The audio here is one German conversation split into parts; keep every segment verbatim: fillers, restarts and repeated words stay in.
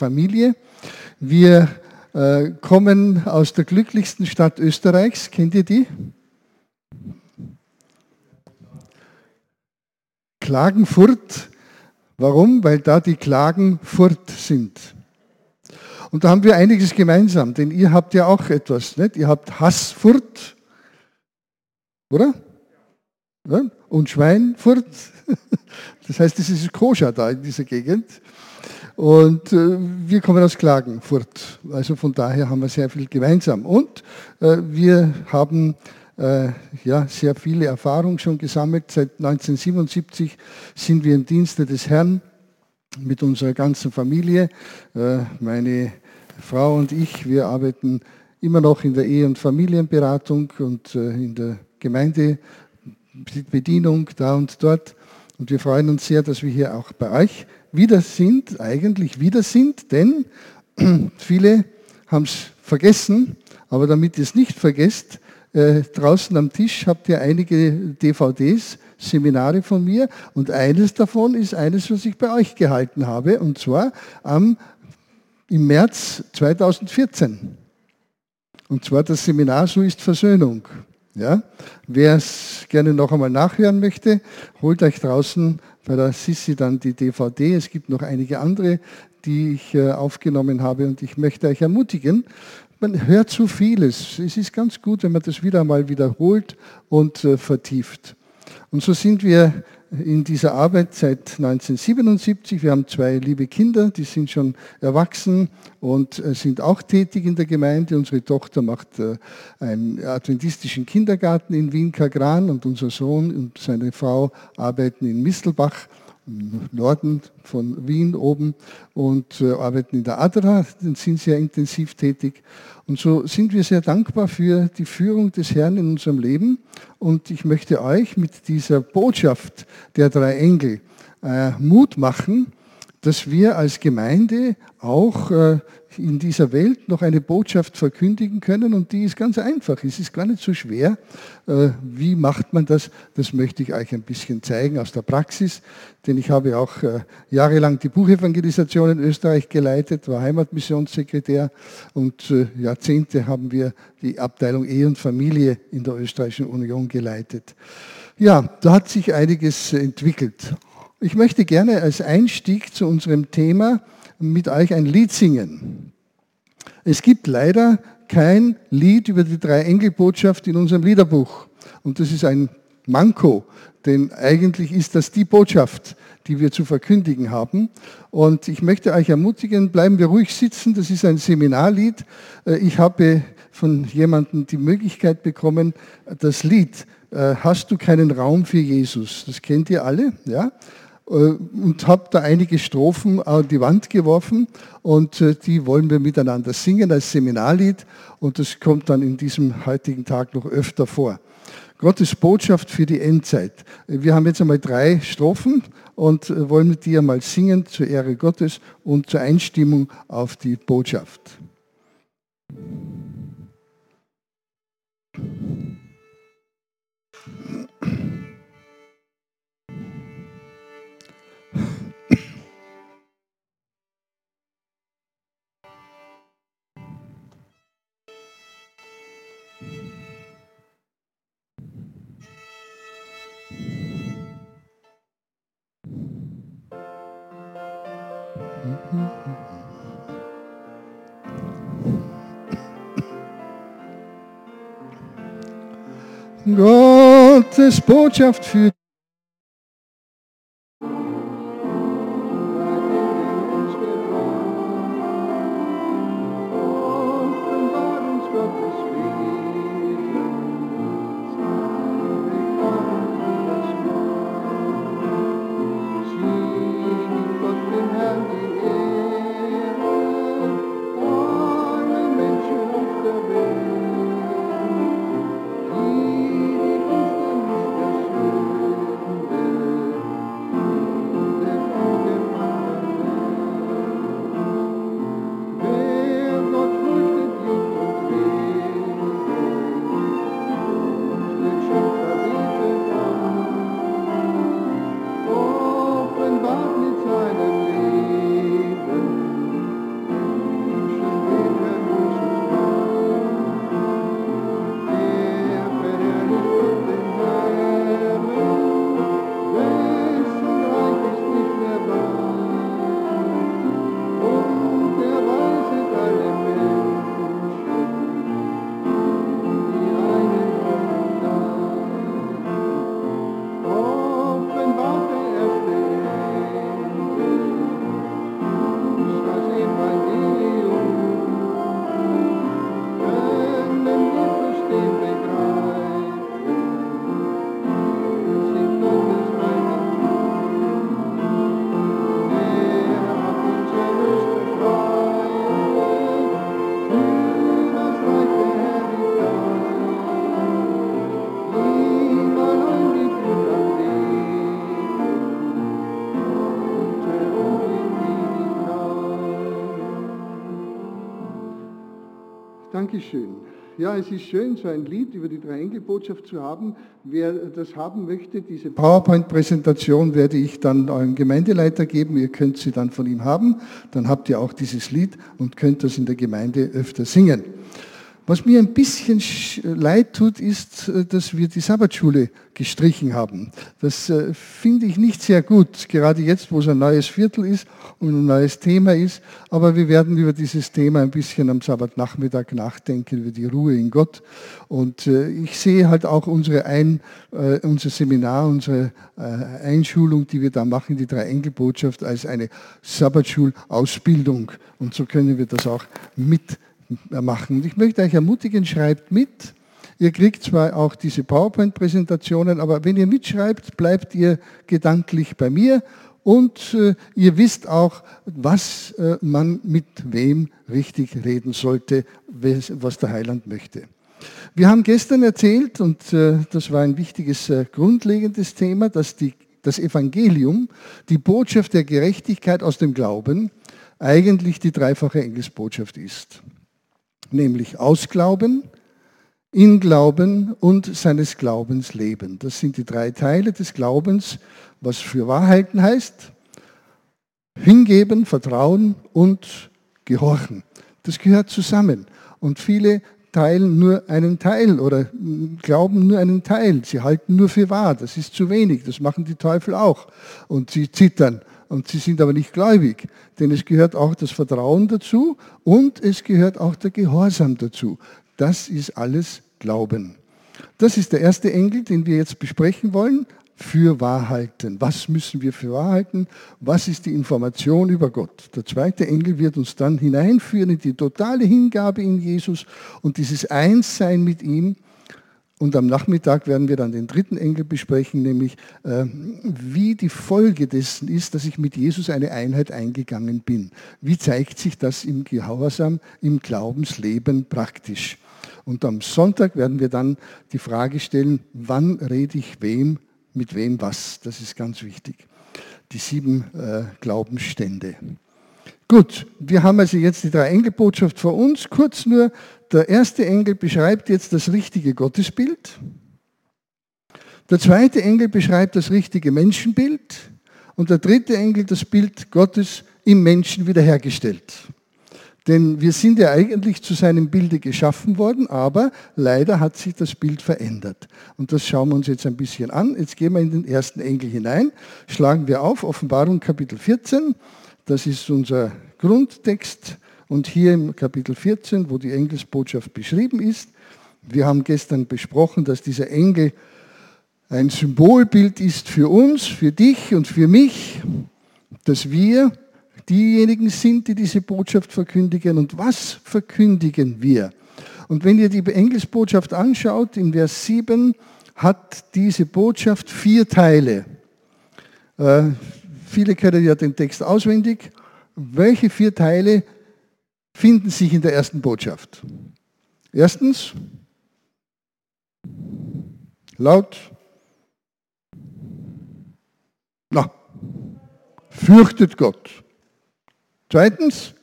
Familie. Wir äh, kommen aus der glücklichsten Stadt Österreichs. Kennt ihr die? Klagenfurt. Warum? Weil da die Klagen fort sind. Und da haben wir einiges gemeinsam, denn ihr habt ja auch etwas, nicht? Ihr habt Hassfurt, oder? Ja? Und Schweinfurt. Das heißt, es ist koscher da in dieser Gegend. Und äh, wir kommen aus Klagenfurt. Also von daher haben wir sehr viel gemeinsam. Und äh, wir haben äh, ja, sehr viele Erfahrungen schon gesammelt. Seit neunzehnhundertsiebenundsiebzig sind wir im Dienste des Herrn mit unserer ganzen Familie. Äh, meine Frau und ich, wir arbeiten immer noch in der Ehe- und Familienberatung und äh, in der Gemeindebedienung da und dort. Und wir freuen uns sehr, dass wir hier auch bei euch wieder sind, eigentlich wieder sind, denn viele haben es vergessen, aber damit ihr es nicht vergesst, äh, draußen am Tisch habt ihr einige D V Ds, Seminare von mir und eines davon ist eines, was ich bei euch gehalten habe, und zwar am, im März zweitausendvierzehn. Und zwar das Seminar So ist Versöhnung. Ja? Wer es gerne noch einmal nachhören möchte, holt euch draußen bei der Sissi dann die D V D. Es gibt noch einige andere, die ich äh, aufgenommen habe und ich möchte euch ermutigen, man hört zu vieles. Es ist ganz gut, wenn man das wieder einmal wiederholt und äh, vertieft. Und so sind wir in dieser Arbeit seit neunzehnhundertsiebenundsiebzig. Wir haben zwei liebe Kinder, die sind schon erwachsen und sind auch tätig in der Gemeinde. Unsere Tochter macht einen adventistischen Kindergarten in Wien-Kagran und unser Sohn und seine Frau arbeiten in Mistelbach, im Norden von Wien oben, und arbeiten in der Adra, sind sehr intensiv tätig. Und so sind wir sehr dankbar für die Führung des Herrn in unserem Leben. Und ich möchte euch mit dieser Botschaft der drei Engel äh, Mut machen, dass wir als Gemeinde auch äh, in dieser Welt noch eine Botschaft verkündigen können. Und die ist ganz einfach. Es ist gar nicht so schwer. Äh, wie macht man das? Das möchte ich euch ein bisschen zeigen aus der Praxis. Denn ich habe auch äh, jahrelang die Buchevangelisation in Österreich geleitet, war Heimatmissionssekretär und äh, Jahrzehnte haben wir die Abteilung Ehe und Familie in der Österreichischen Union geleitet. Ja, da hat sich einiges entwickelt. Ich möchte gerne als Einstieg zu unserem Thema mit euch ein Lied singen. Es gibt leider kein Lied über die Drei-Engel-Botschaft in unserem Liederbuch. Und das ist ein Manko, denn eigentlich ist das die Botschaft, die wir zu verkündigen haben. Und ich möchte euch ermutigen, bleiben wir ruhig sitzen. Das ist ein Seminarlied. Ich habe von jemandem die Möglichkeit bekommen, das Lied "Hast du keinen Raum für Jesus?" Das kennt ihr alle, ja? Und habe da einige Strophen an die Wand geworfen und die wollen wir miteinander singen als Seminarlied und das kommt dann in diesem heutigen Tag noch öfter vor. Gottes Botschaft für die Endzeit. Wir haben jetzt einmal drei Strophen und wollen die einmal singen zur Ehre Gottes und zur Einstimmung auf die Botschaft. Gottes Botschaft für Dankeschön. Ja, es ist schön, so ein Lied über die Drei-Engel-Botschaft zu haben. Wer das haben möchte, diese PowerPoint-Präsentation werde ich dann eurem Gemeindeleiter geben. Ihr könnt sie dann von ihm haben. Dann habt ihr auch dieses Lied und könnt das in der Gemeinde öfter singen. Was mir ein bisschen leid tut, ist, dass wir die Sabbatschule gestrichen haben. Das äh, finde ich nicht sehr gut, gerade jetzt, wo es ein neues Viertel ist und ein neues Thema ist. Aber wir werden über dieses Thema ein bisschen am Sabbatnachmittag nachdenken, über die Ruhe in Gott. Und äh, ich sehe halt auch unsere ein, äh, unser Seminar, unsere äh, Einschulung, die wir da machen, die Drei-Engel-Botschaft, als eine Sabbatschulausbildung. Und so können wir das auch mit machen. Und ich möchte euch ermutigen, schreibt mit. Ihr kriegt zwar auch diese PowerPoint-Präsentationen, aber wenn ihr mitschreibt, bleibt ihr gedanklich bei mir und äh, ihr wisst auch, was äh, man mit wem richtig reden sollte, was der Heiland möchte. Wir haben gestern erzählt, und äh, das war ein wichtiges, äh, grundlegendes Thema, dass die, das Evangelium, die Botschaft der Gerechtigkeit aus dem Glauben, eigentlich die dreifache Engelsbotschaft ist. Nämlich aus Glauben, in Glauben und seines Glaubens leben. Das sind die drei Teile des Glaubens, was für Wahrheiten heißt. Hingeben, Vertrauen und Gehorchen. Das gehört zusammen. Und viele teilen nur einen Teil oder glauben nur einen Teil. Sie halten nur für wahr. Das ist zu wenig. Das machen die Teufel auch. Und sie zittern. Und sie sind aber nicht gläubig, denn es gehört auch das Vertrauen dazu und es gehört auch der Gehorsam dazu. Das ist alles Glauben. Das ist der erste Engel, den wir jetzt besprechen wollen. Für Wahrhalten. Was müssen wir für Wahrhalten? Was ist die Information über Gott? Der zweite Engel wird uns dann hineinführen in die totale Hingabe in Jesus und dieses Einssein mit ihm. Und am Nachmittag werden wir dann den dritten Engel besprechen, nämlich äh, wie die Folge dessen ist, dass ich mit Jesus eine Einheit eingegangen bin. Wie zeigt sich das im Gehorsam, im Glaubensleben praktisch? Und am Sonntag werden wir dann die Frage stellen, wann rede ich wem, mit wem was? Das ist ganz wichtig. Die sieben äh, Glaubensstände. Gut, wir haben also jetzt die Drei-Engel-Botschaft vor uns. Kurz nur, der erste Engel beschreibt jetzt das richtige Gottesbild. Der zweite Engel beschreibt das richtige Menschenbild. Und der dritte Engel das Bild Gottes im Menschen wiederhergestellt. Denn wir sind ja eigentlich zu seinem Bilde geschaffen worden, aber leider hat sich das Bild verändert. Und das schauen wir uns jetzt ein bisschen an. Jetzt gehen wir in den ersten Engel hinein, schlagen wir auf, Offenbarung Kapitel vierzehn. Das ist unser Grundtext und hier im Kapitel vierzehn, wo die Engelsbotschaft beschrieben ist. Wir haben gestern besprochen, dass dieser Engel ein Symbolbild ist für uns, für dich und für mich, dass wir diejenigen sind, die diese Botschaft verkündigen. Und was verkündigen wir? Und wenn ihr die Engelsbotschaft anschaut, in Vers sieben hat diese Botschaft vier Teile. Äh, Viele kennen ja den Text auswendig. Welche vier Teile finden sich in der ersten Botschaft? Erstens, laut, na, fürchtet Gott. Zweitens,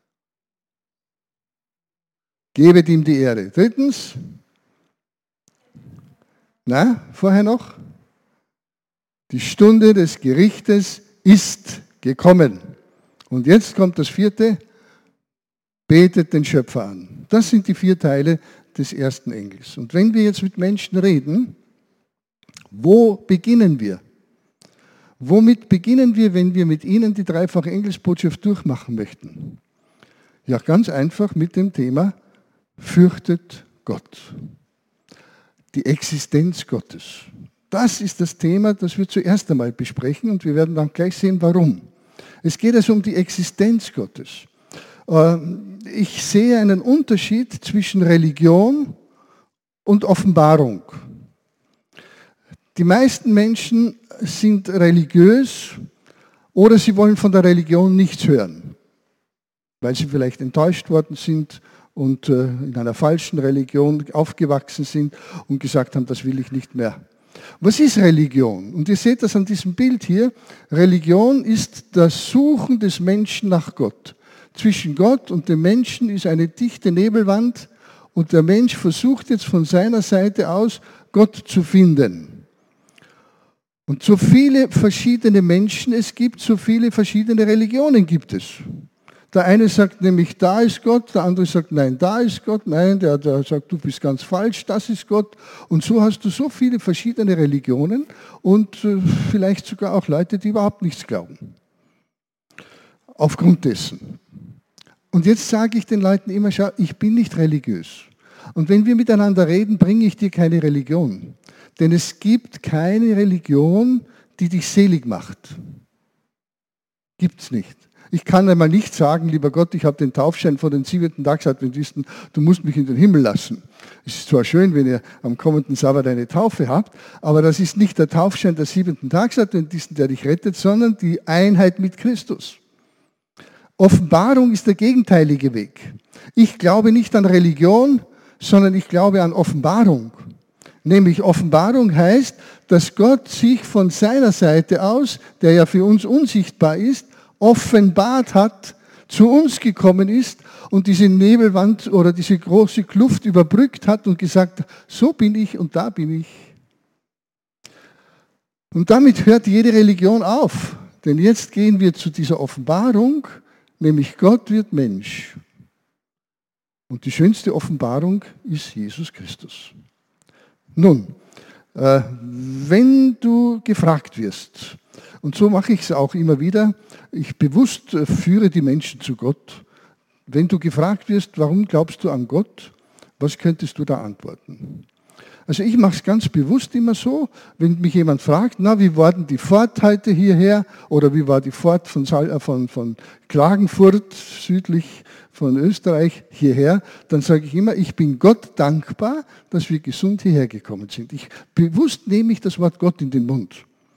gebet ihm die Ehre. Drittens, na, vorher noch, die Stunde des Gerichtes ist gekommen. Und jetzt kommt das vierte, betet den Schöpfer an. Das sind die vier Teile des ersten Engels. Und wenn wir jetzt mit Menschen reden, wo beginnen wir? Womit beginnen wir, wenn wir mit ihnen die dreifache Engelsbotschaft durchmachen möchten? Ja, ganz einfach mit dem Thema, fürchtet Gott. Die Existenz Gottes. Das ist das Thema, das wir zuerst einmal besprechen und wir werden dann gleich sehen, warum. Es geht also um die Existenz Gottes. Ich sehe einen Unterschied zwischen Religion und Offenbarung. Die meisten Menschen sind religiös oder sie wollen von der Religion nichts hören, weil sie vielleicht enttäuscht worden sind und in einer falschen Religion aufgewachsen sind und gesagt haben, das will ich nicht mehr. Was ist Religion? Und ihr seht das an diesem Bild hier. Religion ist das Suchen des Menschen nach Gott. Zwischen Gott und dem Menschen ist eine dichte Nebelwand Und der Mensch versucht jetzt von seiner Seite aus, Gott zu finden. Und so viele verschiedene Menschen es gibt, so viele verschiedene Religionen gibt es. Der eine sagt nämlich, da ist Gott, der andere sagt, nein, da ist Gott, nein, der, der sagt, du bist ganz falsch, das ist Gott. Und so hast du so viele verschiedene Religionen und äh, vielleicht sogar auch Leute, die überhaupt nichts glauben. Aufgrund dessen. Und jetzt sage ich den Leuten immer, schau, ich bin nicht religiös. Und wenn wir miteinander reden, bringe ich dir keine Religion. Denn es gibt keine Religion, die dich selig macht. Gibt es nicht. Ich kann einmal nicht sagen, lieber Gott, ich habe den Taufschein von den siebenten Tagsadventisten, du musst mich in den Himmel lassen. Es ist zwar schön, wenn ihr am kommenden Sabbat eine Taufe habt, aber das ist nicht der Taufschein der siebenten Tagsadventisten, der dich rettet, sondern die Einheit mit Christus. Offenbarung ist der gegenteilige Weg. Ich glaube nicht an Religion, sondern ich glaube an Offenbarung. Nämlich Offenbarung heißt, dass Gott sich von seiner Seite aus, der ja für uns unsichtbar ist, offenbart hat, zu uns gekommen ist und diese Nebelwand oder diese große Kluft überbrückt hat und gesagt, so bin ich und da bin ich. Und damit hört jede Religion auf. Denn jetzt gehen wir zu dieser Offenbarung, nämlich Gott wird Mensch. Und die schönste Offenbarung ist Jesus Christus. Nun, äh, wenn du gefragt wirst, und so mache ich es auch immer wieder, ich bewusst äh, führe die Menschen zu Gott. Wenn du gefragt wirst, warum glaubst du an Gott, was könntest du da antworten? Also ich mache es ganz bewusst immer so, wenn mich jemand fragt, na, wie war denn die Fahrt heute hierher oder wie war die Fahrt von, von, von Klagenfurt südlich von Österreich hierher, dann sage ich immer, ich bin Gott dankbar, dass wir gesund hierher gekommen sind. Ich, bewusst nehme ich das Wort Gott in den Mund.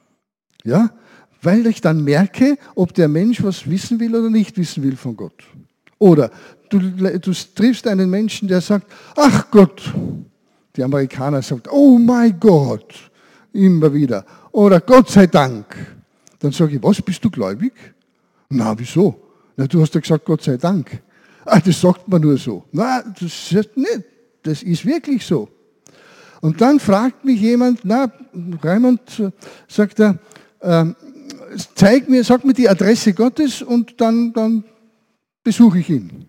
Ja, weil ich dann merke, ob der Mensch was wissen will oder nicht wissen will von Gott. Oder du, du triffst einen Menschen, der sagt, ach Gott, die Amerikaner sagen, oh mein Gott, immer wieder. Oder Gott sei Dank. Dann sage ich, was, bist du gläubig? Na, wieso? Na, du hast ja gesagt, Gott sei Dank. Ah, das sagt man nur so. Na, das ist nicht. Das ist wirklich so. Und dann fragt mich jemand, na, Raimund, sagt er, äh, zeig mir, sag mir die Adresse Gottes und dann, dann besuche ich ihn.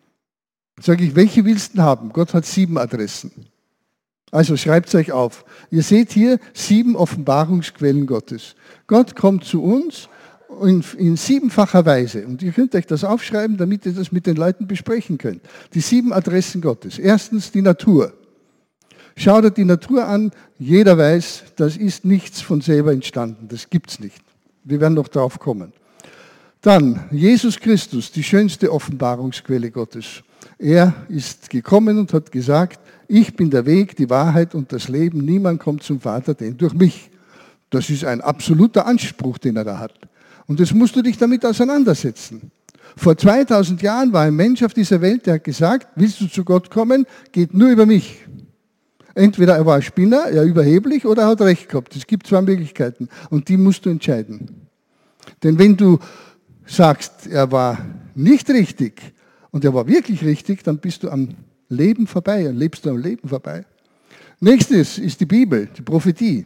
Sage ich, welche willst du haben? Gott hat sieben Adressen. Also schreibt es euch auf. Ihr seht hier sieben Offenbarungsquellen Gottes. Gott kommt zu uns in, in siebenfacher Weise. Und ihr könnt euch das aufschreiben, damit ihr das mit den Leuten besprechen könnt. Die sieben Adressen Gottes. Erstens die Natur. Schau dir die Natur an. Jeder weiß, das ist nichts von selber entstanden. Das gibt es nicht. Wir werden noch drauf kommen. Dann Jesus Christus, die schönste Offenbarungsquelle Gottes. Er ist gekommen und hat gesagt, ich bin der Weg, die Wahrheit und das Leben. Niemand kommt zum Vater, denn durch mich. Das ist ein absoluter Anspruch, den er da hat. Und jetzt musst du dich damit auseinandersetzen. Vor zweitausend Jahren war ein Mensch auf dieser Welt, der hat gesagt, willst du zu Gott kommen, geht nur über mich. Entweder er war ein Spinner, er überheblich, oder er hat recht gehabt. Es gibt zwei Möglichkeiten und die musst du entscheiden. Denn wenn du sagst, er war nicht richtig und er war wirklich richtig, dann bist du am Leben vorbei, dann lebst du am Leben vorbei. Nächstes ist die Bibel, die Prophetie.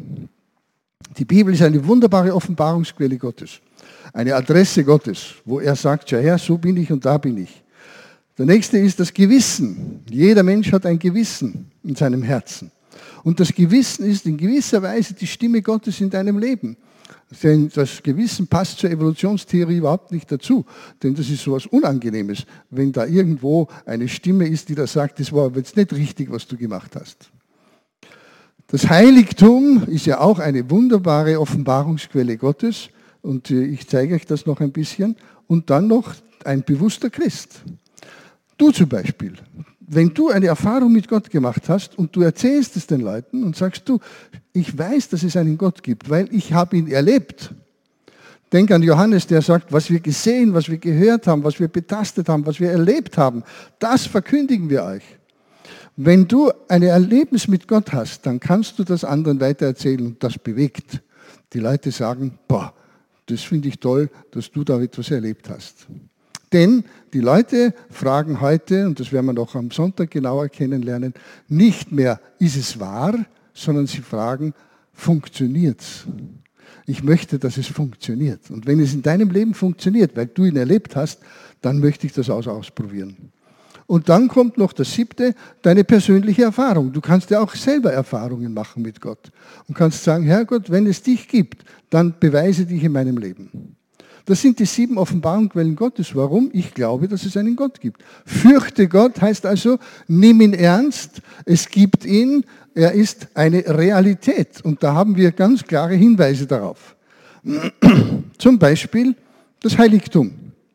Die Bibel ist eine wunderbare Offenbarungsquelle Gottes, eine Adresse Gottes, wo er sagt, schau her, so bin ich und da bin ich. Der nächste ist das Gewissen. Jeder Mensch hat ein Gewissen in seinem Herzen. Und das Gewissen ist in gewisser Weise die Stimme Gottes in deinem Leben. Denn das Gewissen passt zur Evolutionstheorie überhaupt nicht dazu. Denn das ist so etwas Unangenehmes, wenn da irgendwo eine Stimme ist, die da sagt, das war aber jetzt nicht richtig, was du gemacht hast. Das Heiligtum ist ja auch eine wunderbare Offenbarungsquelle Gottes. Und ich zeige euch das noch ein bisschen. Und dann noch ein bewusster Christ. Du zum Beispiel. Wenn du eine Erfahrung mit Gott gemacht hast und du erzählst es den Leuten und sagst du, ich weiß, dass es einen Gott gibt, weil ich habe ihn erlebt. Denk an Johannes, der sagt, was wir gesehen, was wir gehört haben, was wir betastet haben, was wir erlebt haben, das verkündigen wir euch. Wenn du ein Erlebnis mit Gott hast, dann kannst du das anderen weitererzählen und das bewegt. Die Leute sagen, boah, das finde ich toll, dass du da etwas erlebt hast. Denn die Leute fragen heute, und das werden wir noch am Sonntag genauer kennenlernen, nicht mehr, ist es wahr, sondern sie fragen, funktioniert es? Ich möchte, dass es funktioniert. Und wenn es in deinem Leben funktioniert, weil du ihn erlebt hast, dann möchte ich das auch ausprobieren. Und dann kommt noch das siebte, deine persönliche Erfahrung. Du kannst ja auch selber Erfahrungen machen mit Gott und kannst sagen, Herrgott, wenn es dich gibt, dann beweise dich in meinem Leben. Das sind die sieben Offenbarungsquellen Gottes. Warum? Ich glaube, dass es einen Gott gibt. Fürchte Gott heißt also, nimm ihn ernst, es gibt ihn, er ist eine Realität. Und da haben wir ganz klare Hinweise darauf. Zum Beispiel das Heiligtum.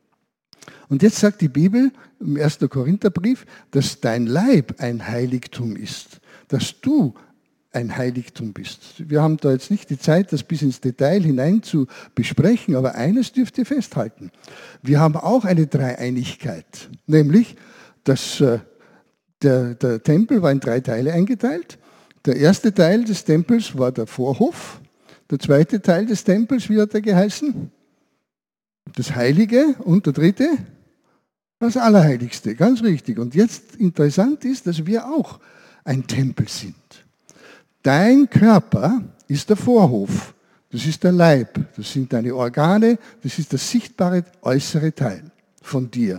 Und jetzt sagt die Bibel im ersten Korintherbrief, dass dein Leib ein Heiligtum ist, dass du ein Heiligtum bist. Wir haben da jetzt nicht die Zeit, das bis ins Detail hinein zu besprechen, aber eines dürft ihr festhalten. Wir haben auch eine Dreieinigkeit, nämlich, dass äh, der, der Tempel war in drei Teile eingeteilt. Der erste Teil des Tempels war der Vorhof. Der zweite Teil des Tempels, wie hat er geheißen? Das Heilige. Und der dritte? Das Allerheiligste. Ganz richtig. Und jetzt interessant ist, dass wir auch ein Tempel sind. Dein Körper ist der Vorhof, das ist der Leib, das sind deine Organe, das ist das sichtbare äußere Teil von dir.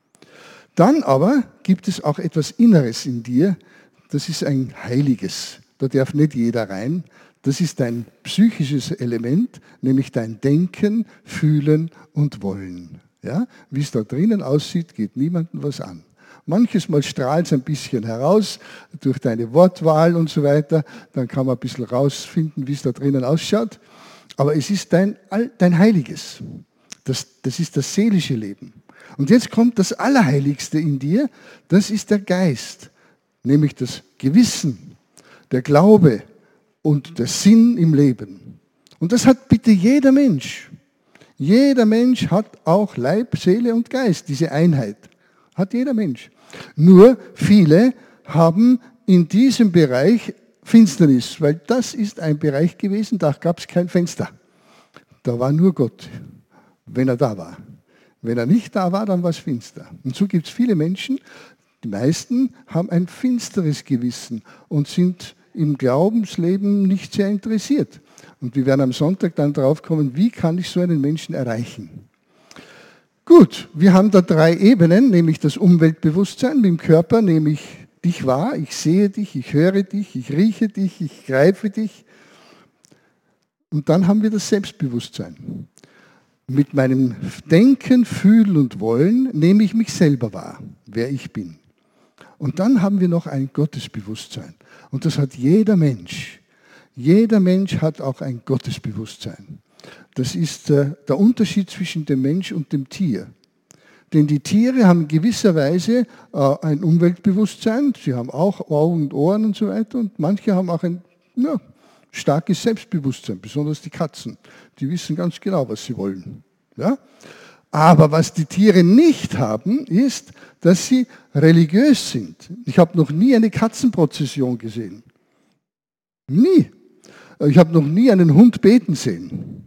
Dann aber gibt es auch etwas Inneres in dir, das ist ein Heiliges. Da darf nicht jeder rein. Das ist dein psychisches Element, nämlich dein Denken, Fühlen und Wollen. Ja? Wie es da drinnen aussieht, geht niemandem was an. Manches Mal strahlt es ein bisschen heraus durch deine Wortwahl und so weiter. Dann kann man ein bisschen rausfinden, wie es da drinnen ausschaut. Aber es ist dein, dein Heiliges. Das, das ist das seelische Leben. Und jetzt kommt das Allerheiligste in dir. Das ist der Geist. Nämlich das Gewissen, der Glaube und der Sinn im Leben. Und das hat bitte jeder Mensch. Jeder Mensch hat auch Leib, Seele und Geist, diese Einheit. Hat jeder Mensch. Nur viele haben in diesem Bereich Finsternis, weil das ist ein Bereich gewesen, da gab es kein Fenster. Da war nur Gott, wenn er da war. Wenn er nicht da war, dann war es finster. Und so gibt es viele Menschen, die meisten haben ein finsteres Gewissen und sind im Glaubensleben nicht sehr interessiert. Und wir werden am Sonntag dann drauf kommen, wie kann ich so einen Menschen erreichen? Gut, wir haben da drei Ebenen, nämlich das Umweltbewusstsein. Mit dem Körper nehme ich dich wahr, ich sehe dich, ich höre dich, ich rieche dich, ich greife dich. Und dann haben wir das Selbstbewusstsein. Mit meinem Denken, Fühlen und Wollen nehme ich mich selber wahr, wer ich bin. Und dann haben wir noch ein Gottesbewusstsein. Und das hat jeder Mensch. Jeder Mensch hat auch ein Gottesbewusstsein. Das ist äh, der Unterschied zwischen dem Mensch und dem Tier. Denn die Tiere haben in gewisser Weise äh, ein Umweltbewusstsein, sie haben auch Augen und Ohren und so weiter und manche haben auch ein ja, starkes Selbstbewusstsein, besonders die Katzen. Die wissen ganz genau, was sie wollen. Ja? Aber was die Tiere nicht haben, ist, dass sie religiös sind. Ich habe noch nie eine Katzenprozession gesehen. Nie. Ich habe noch nie einen Hund beten sehen.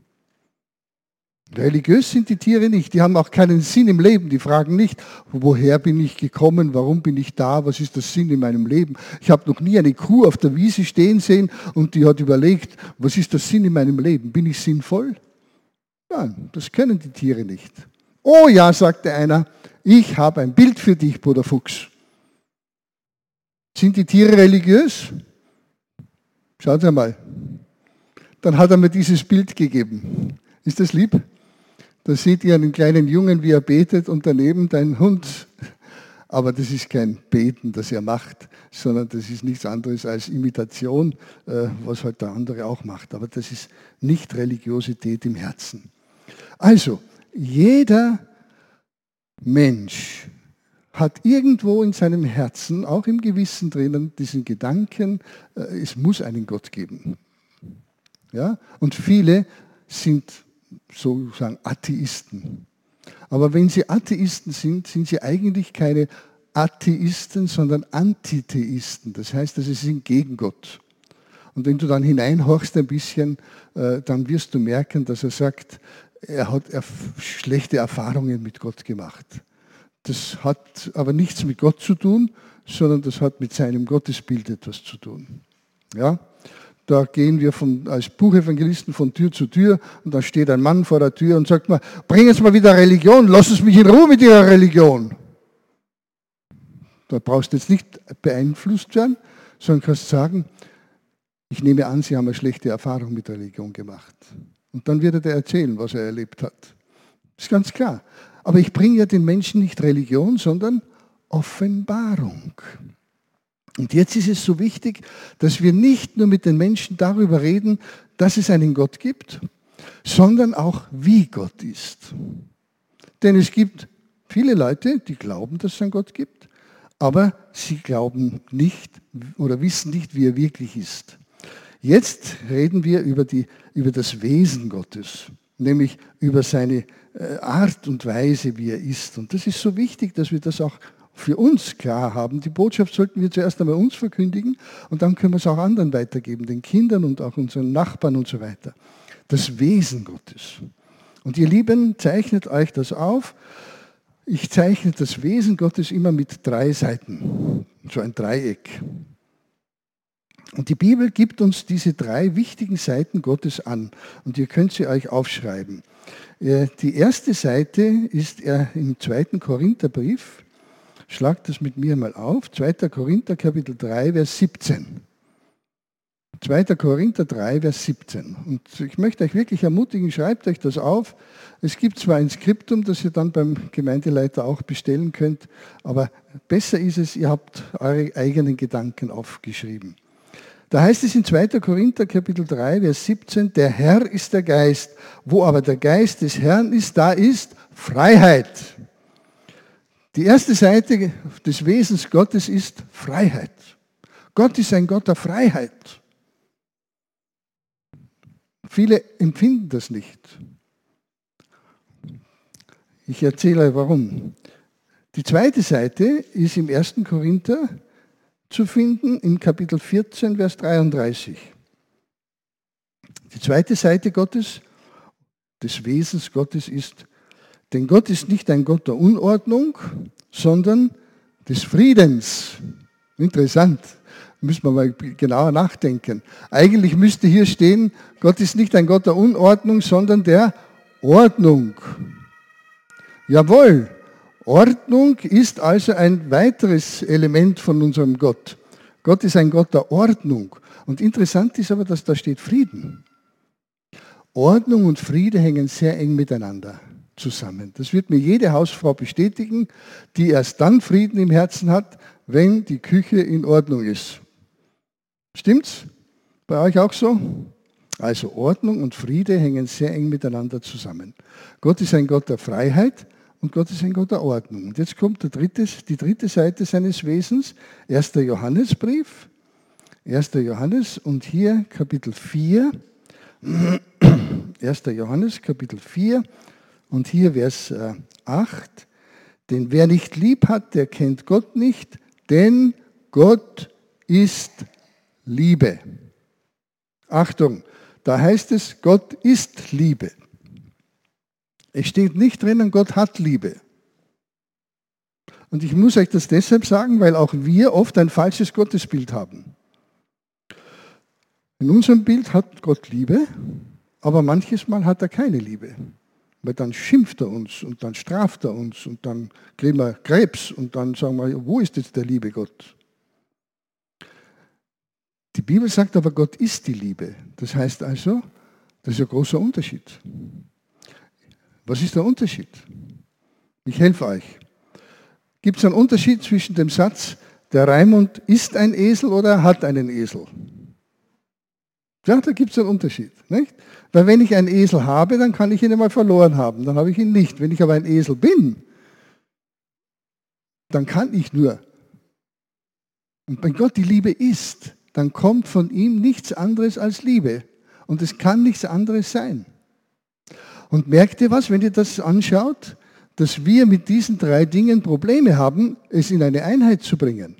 Religiös sind die Tiere nicht, die haben auch keinen Sinn im Leben, die fragen nicht, woher bin ich gekommen, warum bin ich da, was ist der Sinn in meinem Leben. Ich habe noch nie eine Kuh auf der Wiese stehen sehen und die hat überlegt, was ist der Sinn in meinem Leben, bin ich sinnvoll? Nein, das können die Tiere nicht. Oh ja, sagte einer, ich habe ein Bild für dich, Bruder Fuchs. Sind die Tiere religiös? Schaut einmal. Dann hat er mir dieses Bild gegeben. Ist das lieb? Da seht ihr einen kleinen Jungen, wie er betet und daneben dein Hund. Aber das ist kein Beten, das er macht, sondern das ist nichts anderes als Imitation, was halt der andere auch macht. Aber das ist nicht Religiosität im Herzen. Also, jeder Mensch hat irgendwo in seinem Herzen, auch im Gewissen drinnen, diesen Gedanken, es muss einen Gott geben. Ja? Und viele sind sozusagen Atheisten. Aber wenn sie Atheisten sind, sind sie eigentlich keine Atheisten, sondern Antitheisten. Das heißt, sie sind gegen Gott. Und wenn du dann hineinhorchst ein bisschen, dann wirst du merken, dass er sagt, er hat schlechte Erfahrungen mit Gott gemacht. Das hat aber nichts mit Gott zu tun, sondern das hat mit seinem Gottesbild etwas zu tun. Ja? Da gehen wir von, als Buchevangelisten von Tür zu Tür und da steht ein Mann vor der Tür und sagt mal, bring jetzt mal wieder Religion, lass es mich in Ruhe mit Ihrer Religion. Da brauchst du jetzt nicht beeinflusst werden, sondern kannst sagen, ich nehme an, Sie haben eine schlechte Erfahrung mit Religion gemacht. Und dann wird er dir erzählen, was er erlebt hat. Das ist ganz klar. Aber ich bringe ja den Menschen nicht Religion, sondern Offenbarung. Und jetzt ist es so wichtig, dass wir nicht nur mit den Menschen darüber reden, dass es einen Gott gibt, sondern auch, wie Gott ist. Denn es gibt viele Leute, die glauben, dass es einen Gott gibt, aber sie glauben nicht oder wissen nicht, wie er wirklich ist. Jetzt reden wir über, die, über das Wesen Gottes, nämlich über seine Art und Weise, wie er ist. Und das ist so wichtig, dass wir das auch für uns klar haben. Die Botschaft sollten wir zuerst einmal uns verkündigen und dann können wir es auch anderen weitergeben, den Kindern und auch unseren Nachbarn und so weiter. Das Wesen Gottes. Und ihr Lieben, zeichnet euch das auf. Ich zeichne das Wesen Gottes immer mit drei Seiten, so ein Dreieck. Und die Bibel gibt uns diese drei wichtigen Seiten Gottes an. Und ihr könnt sie euch aufschreiben. Die erste Seite ist im zweiten Korintherbrief. Schlagt das mit mir mal auf. zweiter Korinther, Kapitel drei, Vers siebzehn. zweiter Korinther drei, Vers siebzehn. Und ich möchte euch wirklich ermutigen, schreibt euch das auf. Es gibt zwar ein Skriptum, das ihr dann beim Gemeindeleiter auch bestellen könnt, aber besser ist es, ihr habt eure eigenen Gedanken aufgeschrieben. Da heißt es in zweiter Korinther, Kapitel drei, Vers siebzehn, der Herr ist der Geist. Wo aber der Geist des Herrn ist, da ist Freiheit. Die erste Seite des Wesens Gottes ist Freiheit. Gott ist ein Gott der Freiheit. Viele empfinden das nicht. Ich erzähle euch warum. Die zweite Seite ist im ersten Korinther zu finden, im Kapitel vierzehn, Vers dreiunddreißig. Die zweite Seite Gottes, des Wesens Gottes ist, denn Gott ist nicht ein Gott der Unordnung, sondern des Friedens. Interessant, müssen wir mal genauer nachdenken. Eigentlich müsste hier stehen, Gott ist nicht ein Gott der Unordnung, sondern der Ordnung. Jawohl, Ordnung ist also ein weiteres Element von unserem Gott. Gott ist ein Gott der Ordnung. Und interessant ist aber, dass da steht Frieden. Ordnung und Friede hängen sehr eng miteinander zusammen. Das wird mir jede Hausfrau bestätigen, die erst dann Frieden im Herzen hat, wenn die Küche in Ordnung ist. Stimmt's? Bei euch auch so? Also Ordnung und Friede hängen sehr eng miteinander zusammen. Gott ist ein Gott der Freiheit und Gott ist ein Gott der Ordnung. Und jetzt kommt der dritte, die dritte Seite seines Wesens, erster Johannesbrief, erster Johannes und hier Kapitel vier, erster Johannes, Kapitel vier und hier Vers acht. Denn wer nicht lieb hat, der kennt Gott nicht, denn Gott ist Liebe. Achtung, da heißt es, Gott ist Liebe. Es steht nicht drinnen, Gott hat Liebe. Und ich muss euch das deshalb sagen, weil auch wir oft ein falsches Gottesbild haben. In unserem Bild hat Gott Liebe, aber manches Mal hat er keine Liebe. Weil dann schimpft er uns und dann straft er uns und dann kriegen wir Krebs und dann sagen wir, wo ist jetzt der liebe Gott? Die Bibel sagt aber, Gott ist die Liebe. Das heißt also, das ist ein großer Unterschied. Was ist der Unterschied? Ich helfe euch. Gibt es einen Unterschied zwischen dem Satz, der Raimund ist ein Esel oder hat einen Esel? Ja, da gibt es einen Unterschied. Nicht? Weil wenn ich einen Esel habe, dann kann ich ihn einmal verloren haben, dann habe ich ihn nicht. Wenn ich aber ein Esel bin, dann kann ich nur. Und wenn Gott die Liebe ist, dann kommt von ihm nichts anderes als Liebe. Und es kann nichts anderes sein. Und merkt ihr was, wenn ihr das anschaut, dass wir mit diesen drei Dingen Probleme haben, es in eine Einheit zu bringen.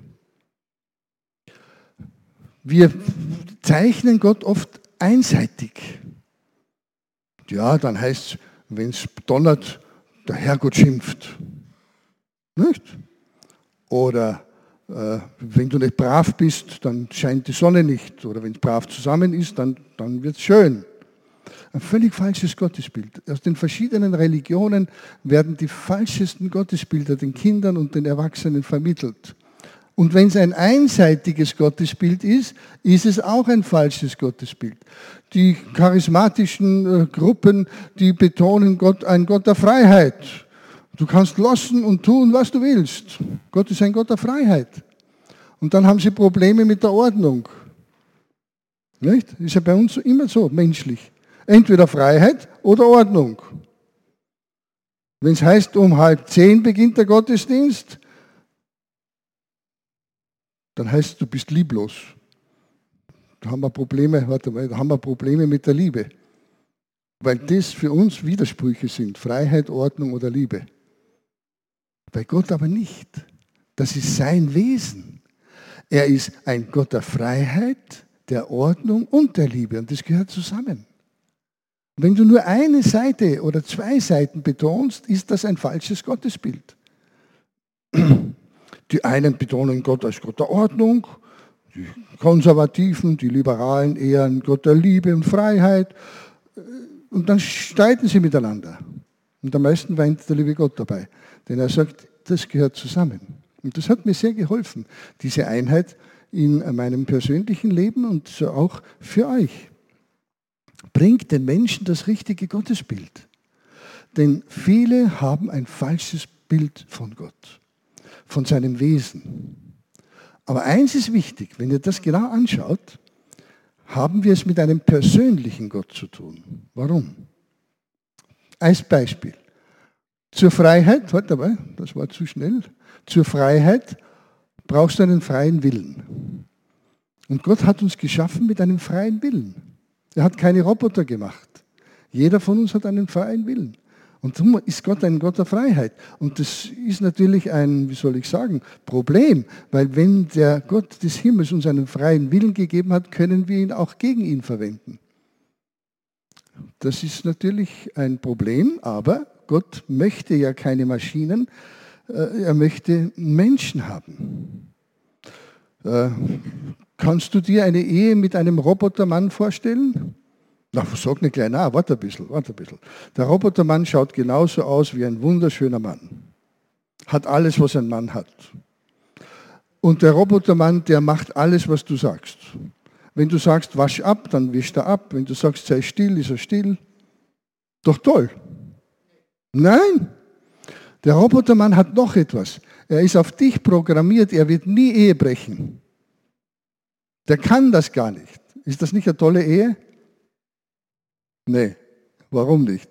Wir zeichnen Gott oft einseitig. Ja, dann heißt es, wenn es donnert, der Herrgott schimpft. Nicht? Oder äh, wenn du nicht brav bist, dann scheint die Sonne nicht. Oder wenn es brav zusammen ist, dann, dann wird es schön. Ein völlig falsches Gottesbild. Aus den verschiedenen Religionen werden die falschesten Gottesbilder den Kindern und den Erwachsenen vermittelt. Und wenn es ein einseitiges Gottesbild ist, ist es auch ein falsches Gottesbild. Die charismatischen äh, Gruppen, die betonen Gott, ein Gott der Freiheit. Du kannst lassen und tun, was du willst. Gott ist ein Gott der Freiheit. Und dann haben sie Probleme mit der Ordnung. Nicht? Ist ja bei uns immer so, menschlich. Entweder Freiheit oder Ordnung. Wenn es heißt, um halb zehn beginnt der Gottesdienst, dann heißt es, du bist lieblos. Da haben wir Probleme, warte mal, da haben wir Probleme mit der Liebe. Weil das für uns Widersprüche sind, Freiheit, Ordnung oder Liebe. Bei Gott aber nicht. Das ist sein Wesen. Er ist ein Gott der Freiheit, der Ordnung und der Liebe. Und das gehört zusammen. Wenn du nur eine Seite oder zwei Seiten betonst, ist das ein falsches Gottesbild. Die einen betonen Gott als Gott der Ordnung, die Konservativen, die Liberalen ehren Gott der Liebe und Freiheit. Und dann streiten sie miteinander. Und am meisten weint der liebe Gott dabei. Denn er sagt, das gehört zusammen. Und das hat mir sehr geholfen, diese Einheit in meinem persönlichen Leben und so auch für euch. Bringt den Menschen das richtige Gottesbild. Denn viele haben ein falsches Bild von Gott, von seinem Wesen. Aber eins ist wichtig, wenn ihr das genau anschaut, haben wir es mit einem persönlichen Gott zu tun. Warum? Als Beispiel. Zur Freiheit, warte mal, das war zu schnell, zur Freiheit brauchst du einen freien Willen. Und Gott hat uns geschaffen mit einem freien Willen. Er hat keine Roboter gemacht. Jeder von uns hat einen freien Willen. Und darum ist Gott ein Gott der Freiheit. Und das ist natürlich ein, wie soll ich sagen, Problem. Weil wenn der Gott des Himmels uns einen freien Willen gegeben hat, können wir ihn auch gegen ihn verwenden. Das ist natürlich ein Problem, aber Gott möchte ja keine Maschinen, er möchte Menschen haben. Kannst du dir eine Ehe mit einem Robotermann vorstellen? Na, sag nicht gleich, na, warte ein bisschen, warte ein bisschen. Der Robotermann schaut genauso aus wie ein wunderschöner Mann. Hat alles, was ein Mann hat. Und der Robotermann, der macht alles, was du sagst. Wenn du sagst, wasch ab, dann wischt er ab. Wenn du sagst, sei still, ist er still. Doch toll. Nein. Der Robotermann hat noch etwas. Er ist auf dich programmiert, er wird nie Ehe brechen. Der kann das gar nicht. Ist das nicht eine tolle Ehe? Nee, warum nicht?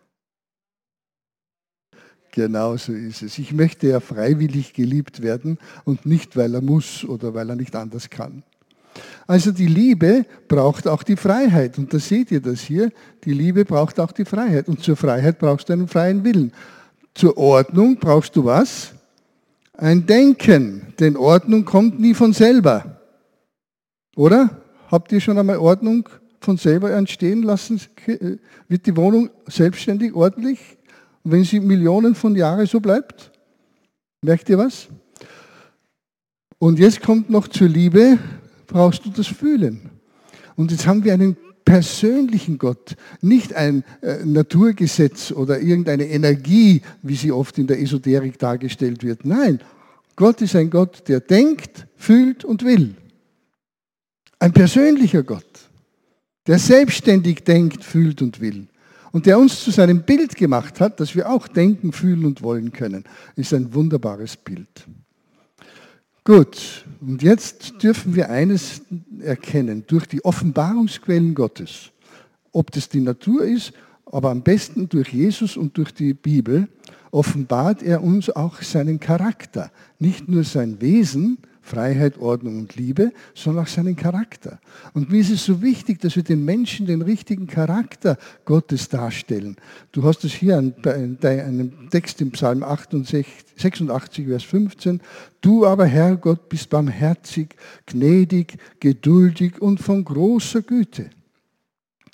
Genau so ist es. Ich möchte ja freiwillig geliebt werden und nicht, weil er muss oder weil er nicht anders kann. Also die Liebe braucht auch die Freiheit. Und da seht ihr das hier. Die Liebe braucht auch die Freiheit. Und zur Freiheit brauchst du einen freien Willen. Zur Ordnung brauchst du was? Ein Denken. Denn Ordnung kommt nie von selber. Oder? Habt ihr schon einmal Ordnung von selber entstehen lassen? Wird die Wohnung selbstständig, ordentlich? Und wenn sie Millionen von Jahren so bleibt? Merkt ihr was? Und jetzt kommt noch zur Liebe, brauchst du das Fühlen. Und jetzt haben wir einen persönlichen Gott, nicht ein äh, Naturgesetz oder irgendeine Energie, wie sie oft in der Esoterik dargestellt wird. Nein, Gott ist ein Gott, der denkt, fühlt und will. Ein persönlicher Gott, der selbstständig denkt, fühlt und will. Und der uns zu seinem Bild gemacht hat, dass wir auch denken, fühlen und wollen können, ist ein wunderbares Bild. Gut, und jetzt dürfen wir eines erkennen, durch die Offenbarungsquellen Gottes, ob das die Natur ist, aber am besten durch Jesus und durch die Bibel, offenbart er uns auch seinen Charakter, nicht nur sein Wesen, Freiheit, Ordnung und Liebe, sondern auch seinen Charakter. Und mir ist es so wichtig, dass wir den Menschen den richtigen Charakter Gottes darstellen. Du hast es hier an einem Text im Psalm sechsundachtzig, Vers fünfzehn. Du aber, Herr Gott, bist barmherzig, gnädig, geduldig und von großer Güte.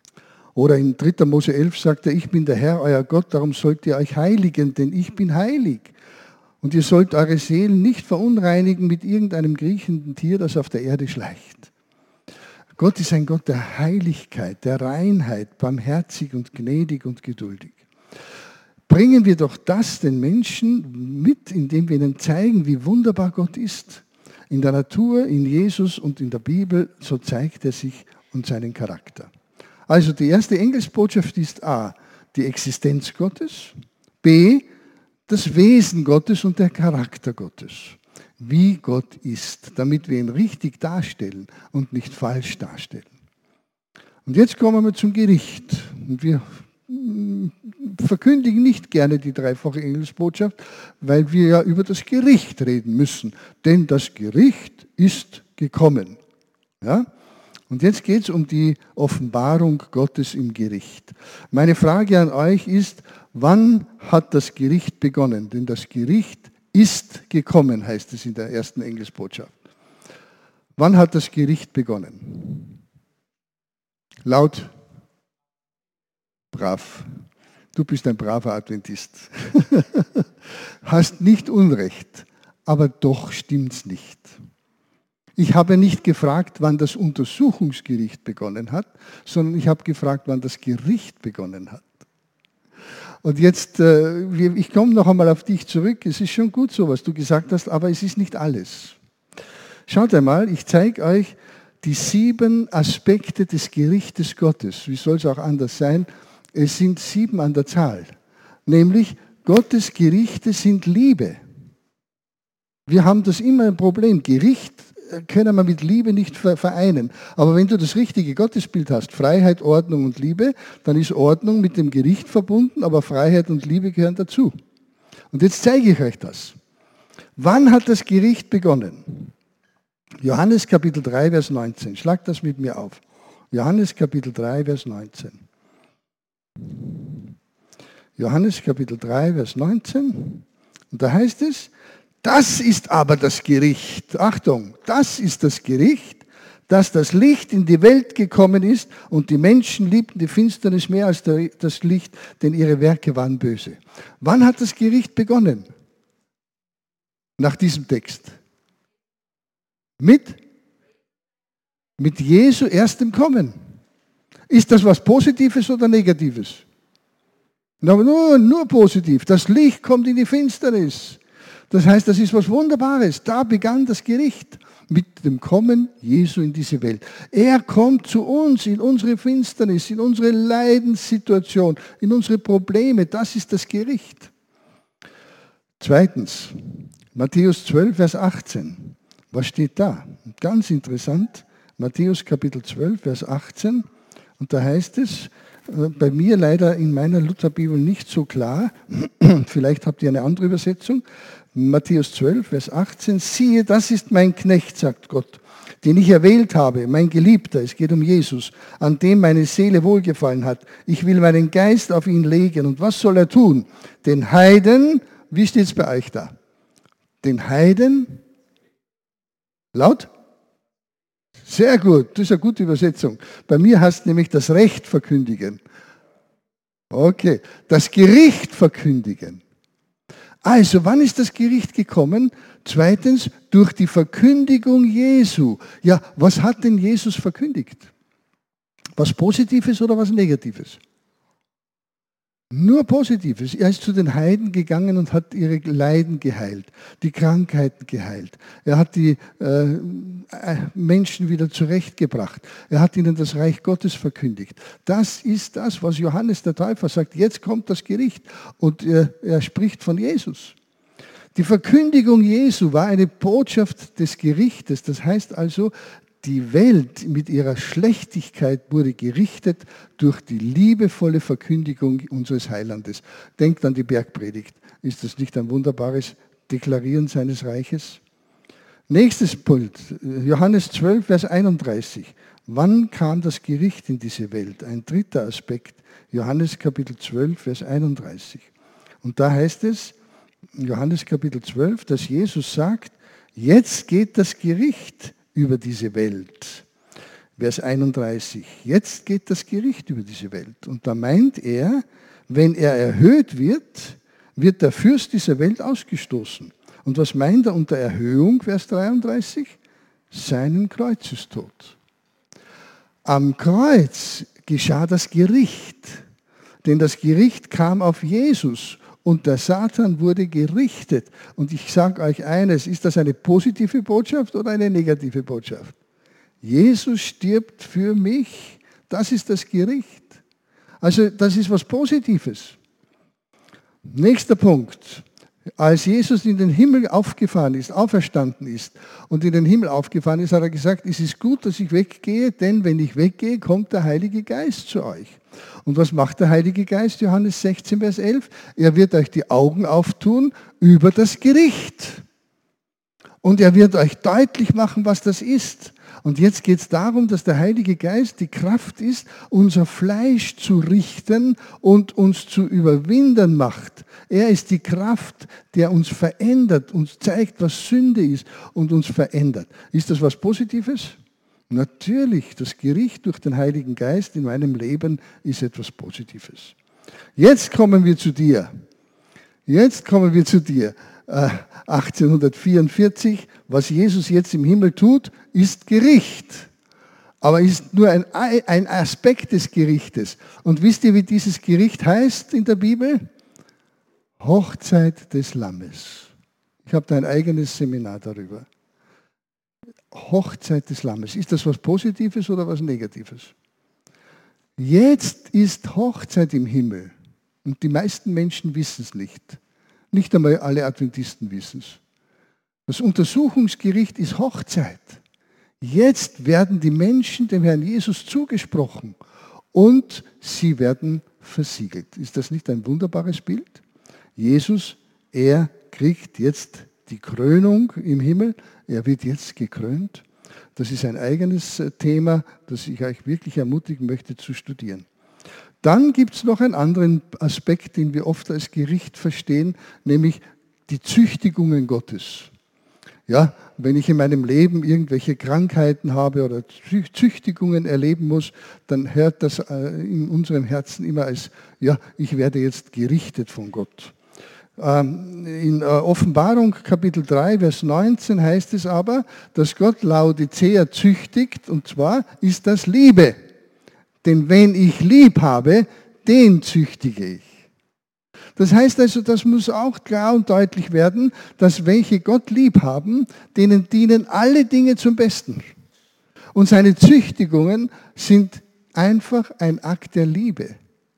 Oder in dritter Mose elf sagt er, ich bin der Herr, euer Gott, darum sollt ihr euch heiligen, denn ich bin heilig. Und ihr sollt eure Seelen nicht verunreinigen mit irgendeinem kriechenden Tier, das auf der Erde schleicht. Gott ist ein Gott der Heiligkeit, der Reinheit, barmherzig und gnädig und geduldig. Bringen wir doch das den Menschen mit, indem wir ihnen zeigen, wie wunderbar Gott ist. In der Natur, in Jesus und in der Bibel, so zeigt er sich und seinen Charakter. Also die erste Engelsbotschaft ist A, die Existenz Gottes, B, das Wesen Gottes und der Charakter Gottes, wie Gott ist, damit wir ihn richtig darstellen und nicht falsch darstellen. Und jetzt kommen wir zum Gericht. Und wir verkündigen nicht gerne die dreifache Engelsbotschaft, weil wir ja über das Gericht reden müssen. Denn das Gericht ist gekommen. Ja? Und jetzt geht es um die Offenbarung Gottes im Gericht. Meine Frage an euch ist, wann hat das Gericht begonnen? Denn das Gericht ist gekommen, heißt es in der ersten Engelsbotschaft. Wann hat das Gericht begonnen? Laut. Brav. Du bist ein braver Adventist. Hast nicht Unrecht, aber doch stimmt's nicht. Ich habe nicht gefragt, wann das Untersuchungsgericht begonnen hat, sondern ich habe gefragt, wann das Gericht begonnen hat. Und jetzt, ich komme noch einmal auf dich zurück. Es ist schon gut so, was du gesagt hast, aber es ist nicht alles. Schaut einmal, ich zeige euch die sieben Aspekte des Gerichtes Gottes. Wie soll es auch anders sein? Es sind sieben an der Zahl. Nämlich, Gottes Gerichte sind Liebe. Wir haben das immer ein Problem. Gericht können wir mit Liebe nicht vereinen. Aber wenn du das richtige Gottesbild hast, Freiheit, Ordnung und Liebe, dann ist Ordnung mit dem Gericht verbunden, aber Freiheit und Liebe gehören dazu. Und jetzt zeige ich euch das. Wann hat das Gericht begonnen? Johannes Kapitel drei, Vers neunzehn. Schlag das mit mir auf. Johannes Kapitel drei, Vers neunzehn. Johannes Kapitel drei, Vers neunzehn. Und da heißt es, das ist aber das Gericht. Achtung, das ist das Gericht, dass das Licht in die Welt gekommen ist und die Menschen liebten die Finsternis mehr als das Licht, denn ihre Werke waren böse. Wann hat das Gericht begonnen? Nach diesem Text. Mit? Mit Jesu erstem Kommen. Ist das was Positives oder Negatives? Aber nur, nur positiv. Das Licht kommt in die Finsternis. Das heißt, das ist was Wunderbares. Da begann das Gericht mit dem Kommen Jesu in diese Welt. Er kommt zu uns in unsere Finsternis, in unsere Leidenssituation, in unsere Probleme. Das ist das Gericht. Zweitens, Matthäus zwölf, Vers achtzehn. Was steht da? Ganz interessant. Matthäus Kapitel zwölf, Vers achtzehn. Und da heißt es, bei mir leider in meiner Lutherbibel nicht so klar, vielleicht habt ihr eine andere Übersetzung, Matthäus zwölf, Vers achtzehn, siehe, das ist mein Knecht, sagt Gott, den ich erwählt habe, mein Geliebter, es geht um Jesus, an dem meine Seele wohlgefallen hat. Ich will meinen Geist auf ihn legen. Und was soll er tun? Den Heiden, wie steht es bei euch da? Den Heiden, laut? Sehr gut, das ist eine gute Übersetzung. Bei mir heißt nämlich das Recht verkündigen. Okay, das Gericht verkündigen. Also, wann ist das Gericht gekommen? Zweitens, durch die Verkündigung Jesu. Ja, was hat denn Jesus verkündigt? Was Positives oder was Negatives? Nur Positives. Er ist zu den Heiden gegangen und hat ihre Leiden geheilt, die Krankheiten geheilt. Er hat die äh, Menschen wieder zurechtgebracht. Er hat ihnen das Reich Gottes verkündigt. Das ist das, was Johannes der Täufer sagt. Jetzt kommt das Gericht und er, er spricht von Jesus. Die Verkündigung Jesu war eine Botschaft des Gerichtes. Das heißt also, die Welt mit ihrer Schlechtigkeit wurde gerichtet durch die liebevolle Verkündigung unseres Heilandes. Denkt an die Bergpredigt. Ist das nicht ein wunderbares Deklarieren seines Reiches? Nächstes Punkt, Johannes zwölf, Vers einunddreißig. Wann kam das Gericht in diese Welt? Ein dritter Aspekt, Johannes Kapitel zwölf, Vers einunddreißig. Und da heißt es, Johannes Kapitel zwölf, dass Jesus sagt, jetzt geht das Gericht über diese Welt. Vers einunddreißig. Jetzt geht das Gericht über diese Welt. Und da meint er, wenn er erhöht wird, wird der Fürst dieser Welt ausgestoßen. Und was meint er unter Erhöhung, Vers dreiunddreißig? Seinen Kreuzestod. Am Kreuz geschah das Gericht, denn das Gericht kam auf Jesus und der Satan wurde gerichtet. Und ich sage euch eines, ist das eine positive Botschaft oder eine negative Botschaft? Jesus stirbt für mich, das ist das Gericht. Also das ist was Positives. Nächster Punkt. Als Jesus in den Himmel aufgefahren ist, auferstanden ist und in den Himmel aufgefahren ist, hat er gesagt, es ist gut, dass ich weggehe, denn wenn ich weggehe, kommt der Heilige Geist zu euch. Und was macht der Heilige Geist? Johannes sechzehn, Vers elf. Er wird euch die Augen auftun über das Gericht. Und er wird euch deutlich machen, was das ist. Und jetzt geht es darum, dass der Heilige Geist die Kraft ist, unser Fleisch zu richten und uns zu überwinden macht. Er ist die Kraft, der uns verändert, uns zeigt, was Sünde ist und uns verändert. Ist das was Positives? Natürlich, das Gericht durch den Heiligen Geist in meinem Leben ist etwas Positives. Jetzt kommen wir zu dir. Jetzt kommen wir zu dir. Äh, achtzehnhundertvierundvierzig, was Jesus jetzt im Himmel tut, ist Gericht. Aber ist nur ein, ein Aspekt des Gerichtes. Und wisst ihr, wie dieses Gericht heißt in der Bibel? Hochzeit des Lammes. Ich habe da ein eigenes Seminar darüber. Hochzeit des Lammes. Ist das was Positives oder was Negatives? Jetzt ist Hochzeit im Himmel. Und die meisten Menschen wissen es nicht. Nicht einmal alle Adventisten wissen es. Das Untersuchungsgericht ist Hochzeit. Jetzt werden die Menschen dem Herrn Jesus zugesprochen und sie werden versiegelt. Ist das nicht ein wunderbares Bild? Jesus, er kriegt jetzt die Krönung im Himmel. Er wird jetzt gekrönt. Das ist ein eigenes Thema, das ich euch wirklich ermutigen möchte zu studieren. Dann gibt es noch einen anderen Aspekt, den wir oft als Gericht verstehen, nämlich die Züchtigungen Gottes. Ja, wenn ich in meinem Leben irgendwelche Krankheiten habe oder Züchtigungen erleben muss, dann hört das in unserem Herzen immer als, ja, ich werde jetzt gerichtet von Gott. In Offenbarung Kapitel drei, Vers neunzehn heißt es aber, dass Gott Laodicea züchtigt, und zwar ist das Liebe. Denn wen ich lieb habe, den züchtige ich. Das heißt also, das muss auch klar und deutlich werden, dass welche Gott lieb haben, denen dienen alle Dinge zum Besten. Und seine Züchtigungen sind einfach ein Akt der Liebe.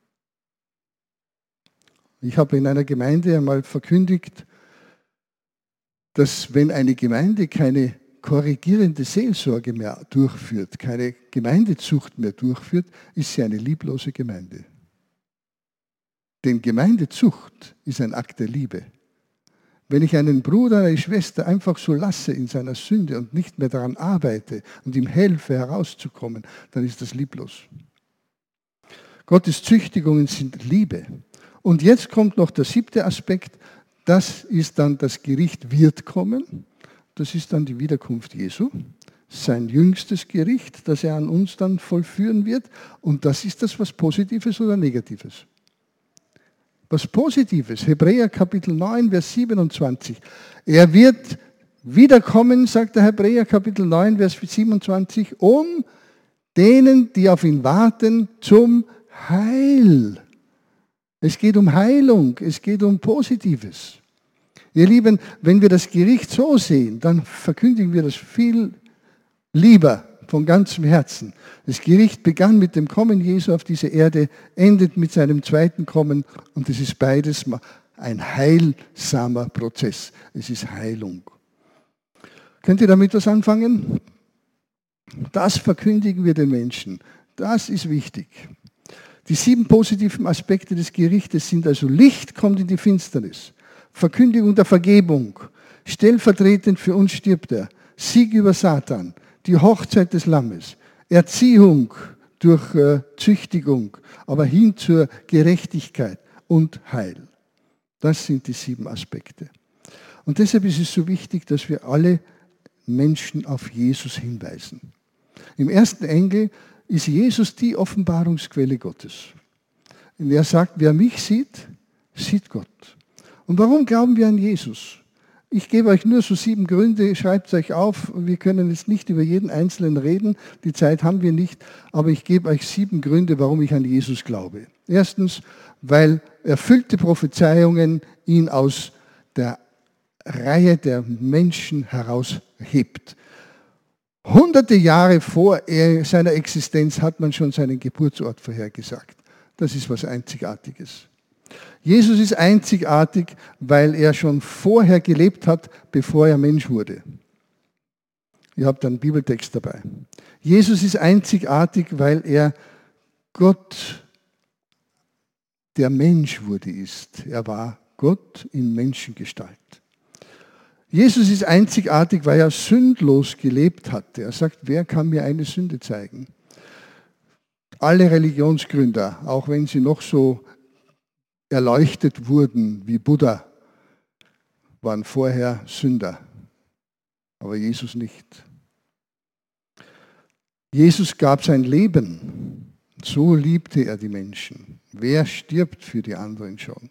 Ich habe in einer Gemeinde einmal verkündigt, dass wenn eine Gemeinde keine korrigierende Seelsorge mehr durchführt, keine Gemeindezucht mehr durchführt, ist sie eine lieblose Gemeinde. Denn Gemeindezucht ist ein Akt der Liebe. Wenn ich einen Bruder, eine Schwester einfach so lasse in seiner Sünde und nicht mehr daran arbeite und ihm helfe, herauszukommen, dann ist das lieblos. Gottes Züchtigungen sind Liebe. Und jetzt kommt noch der siebte Aspekt, das ist dann das Gericht wird kommen. Das ist dann die Wiederkunft Jesu, sein jüngstes Gericht, das er an uns dann vollführen wird. Und das ist das was Positives oder Negatives? Was Positives, Hebräer Kapitel neun, Vers siebenundzwanzig. Er wird wiederkommen, sagt der Hebräer Kapitel neun, Vers siebenundzwanzig, um denen, die auf ihn warten, zum Heil. Es geht um Heilung, es geht um Positives. Ihr Lieben, wenn wir das Gericht so sehen, dann verkündigen wir das viel lieber von ganzem Herzen. Das Gericht begann mit dem Kommen Jesu auf diese Erde, endet mit seinem zweiten Kommen und es ist beides ein heilsamer Prozess. Es ist Heilung. Könnt ihr damit was anfangen? Das verkündigen wir den Menschen. Das ist wichtig. Die sieben positiven Aspekte des Gerichtes sind also: Licht kommt in die Finsternis, Verkündigung der Vergebung, stellvertretend für uns stirbt er, Sieg über Satan, die Hochzeit des Lammes, Erziehung durch äh, Züchtigung, aber hin zur Gerechtigkeit und Heil. Das sind die sieben Aspekte. Und deshalb ist es so wichtig, dass wir alle Menschen auf Jesus hinweisen. Im ersten Engel ist Jesus die Offenbarungsquelle Gottes. Und er sagt, wer mich sieht, sieht Gott. Und warum glauben wir an Jesus? Ich gebe euch nur so sieben Gründe, schreibt es euch auf. Wir können jetzt nicht über jeden Einzelnen reden, die Zeit haben wir nicht, aber ich gebe euch sieben Gründe, warum ich an Jesus glaube. Erstens, weil erfüllte Prophezeiungen ihn aus der Reihe der Menschen heraushebt. Hunderte Jahre vor seiner Existenz hat man schon seinen Geburtsort vorhergesagt. Das ist was Einzigartiges. Jesus ist einzigartig, weil er schon vorher gelebt hat, bevor er Mensch wurde. Ihr habt einen Bibeltext dabei. Jesus ist einzigartig, weil er Gott, der Mensch wurde, ist. Er war Gott in Menschengestalt. Jesus ist einzigartig, weil er sündlos gelebt hat. Er sagt, wer kann mir eine Sünde zeigen? Alle Religionsgründer, auch wenn sie noch so erleuchtet wurden wie Buddha, waren vorher Sünder, aber Jesus nicht. Jesus gab sein Leben, so liebte er die Menschen. Wer stirbt für die anderen schon?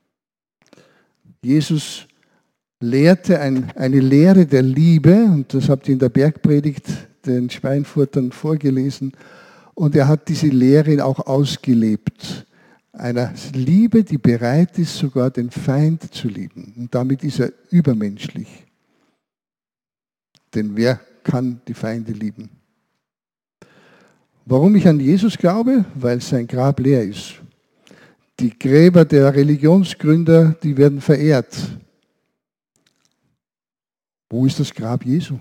Jesus lehrte ein, eine Lehre der Liebe, und das habt ihr in der Bergpredigt den Schweinfurtern vorgelesen, und er hat diese Lehre auch ausgelebt. Einer Liebe, die bereit ist, sogar den Feind zu lieben. Und damit ist er übermenschlich. Denn wer kann die Feinde lieben? Warum ich an Jesus glaube? Weil sein Grab leer ist. Die Gräber der Religionsgründer, die werden verehrt. Wo ist das Grab Jesu?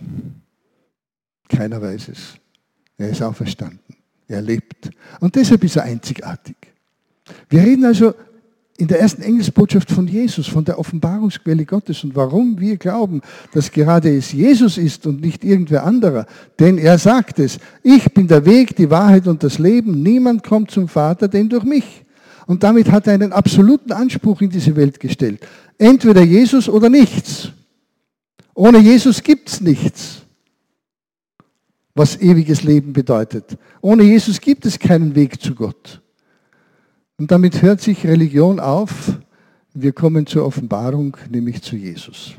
Keiner weiß es. Er ist auferstanden. Er lebt. Und deshalb ist er einzigartig. Wir reden also in der ersten Engelsbotschaft von Jesus, von der Offenbarungsquelle Gottes und warum wir glauben, dass gerade es Jesus ist und nicht irgendwer anderer. Denn er sagt es, ich bin der Weg, die Wahrheit und das Leben. Niemand kommt zum Vater, denn durch mich. Und damit hat er einen absoluten Anspruch in diese Welt gestellt. Entweder Jesus oder nichts. Ohne Jesus gibt es nichts, was ewiges Leben bedeutet. Ohne Jesus gibt es keinen Weg zu Gott. Und damit hört sich Religion auf. Wir kommen zur Offenbarung, nämlich zu Jesus.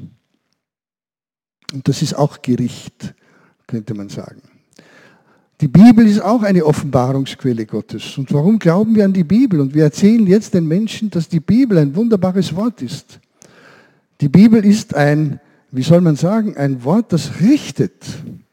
Und das ist auch Gericht, könnte man sagen. Die Bibel ist auch eine Offenbarungsquelle Gottes. Und warum glauben wir an die Bibel? Und wir erzählen jetzt den Menschen, dass die Bibel ein wunderbares Wort ist. Die Bibel ist ein, wie soll man sagen, ein Wort, das richtet.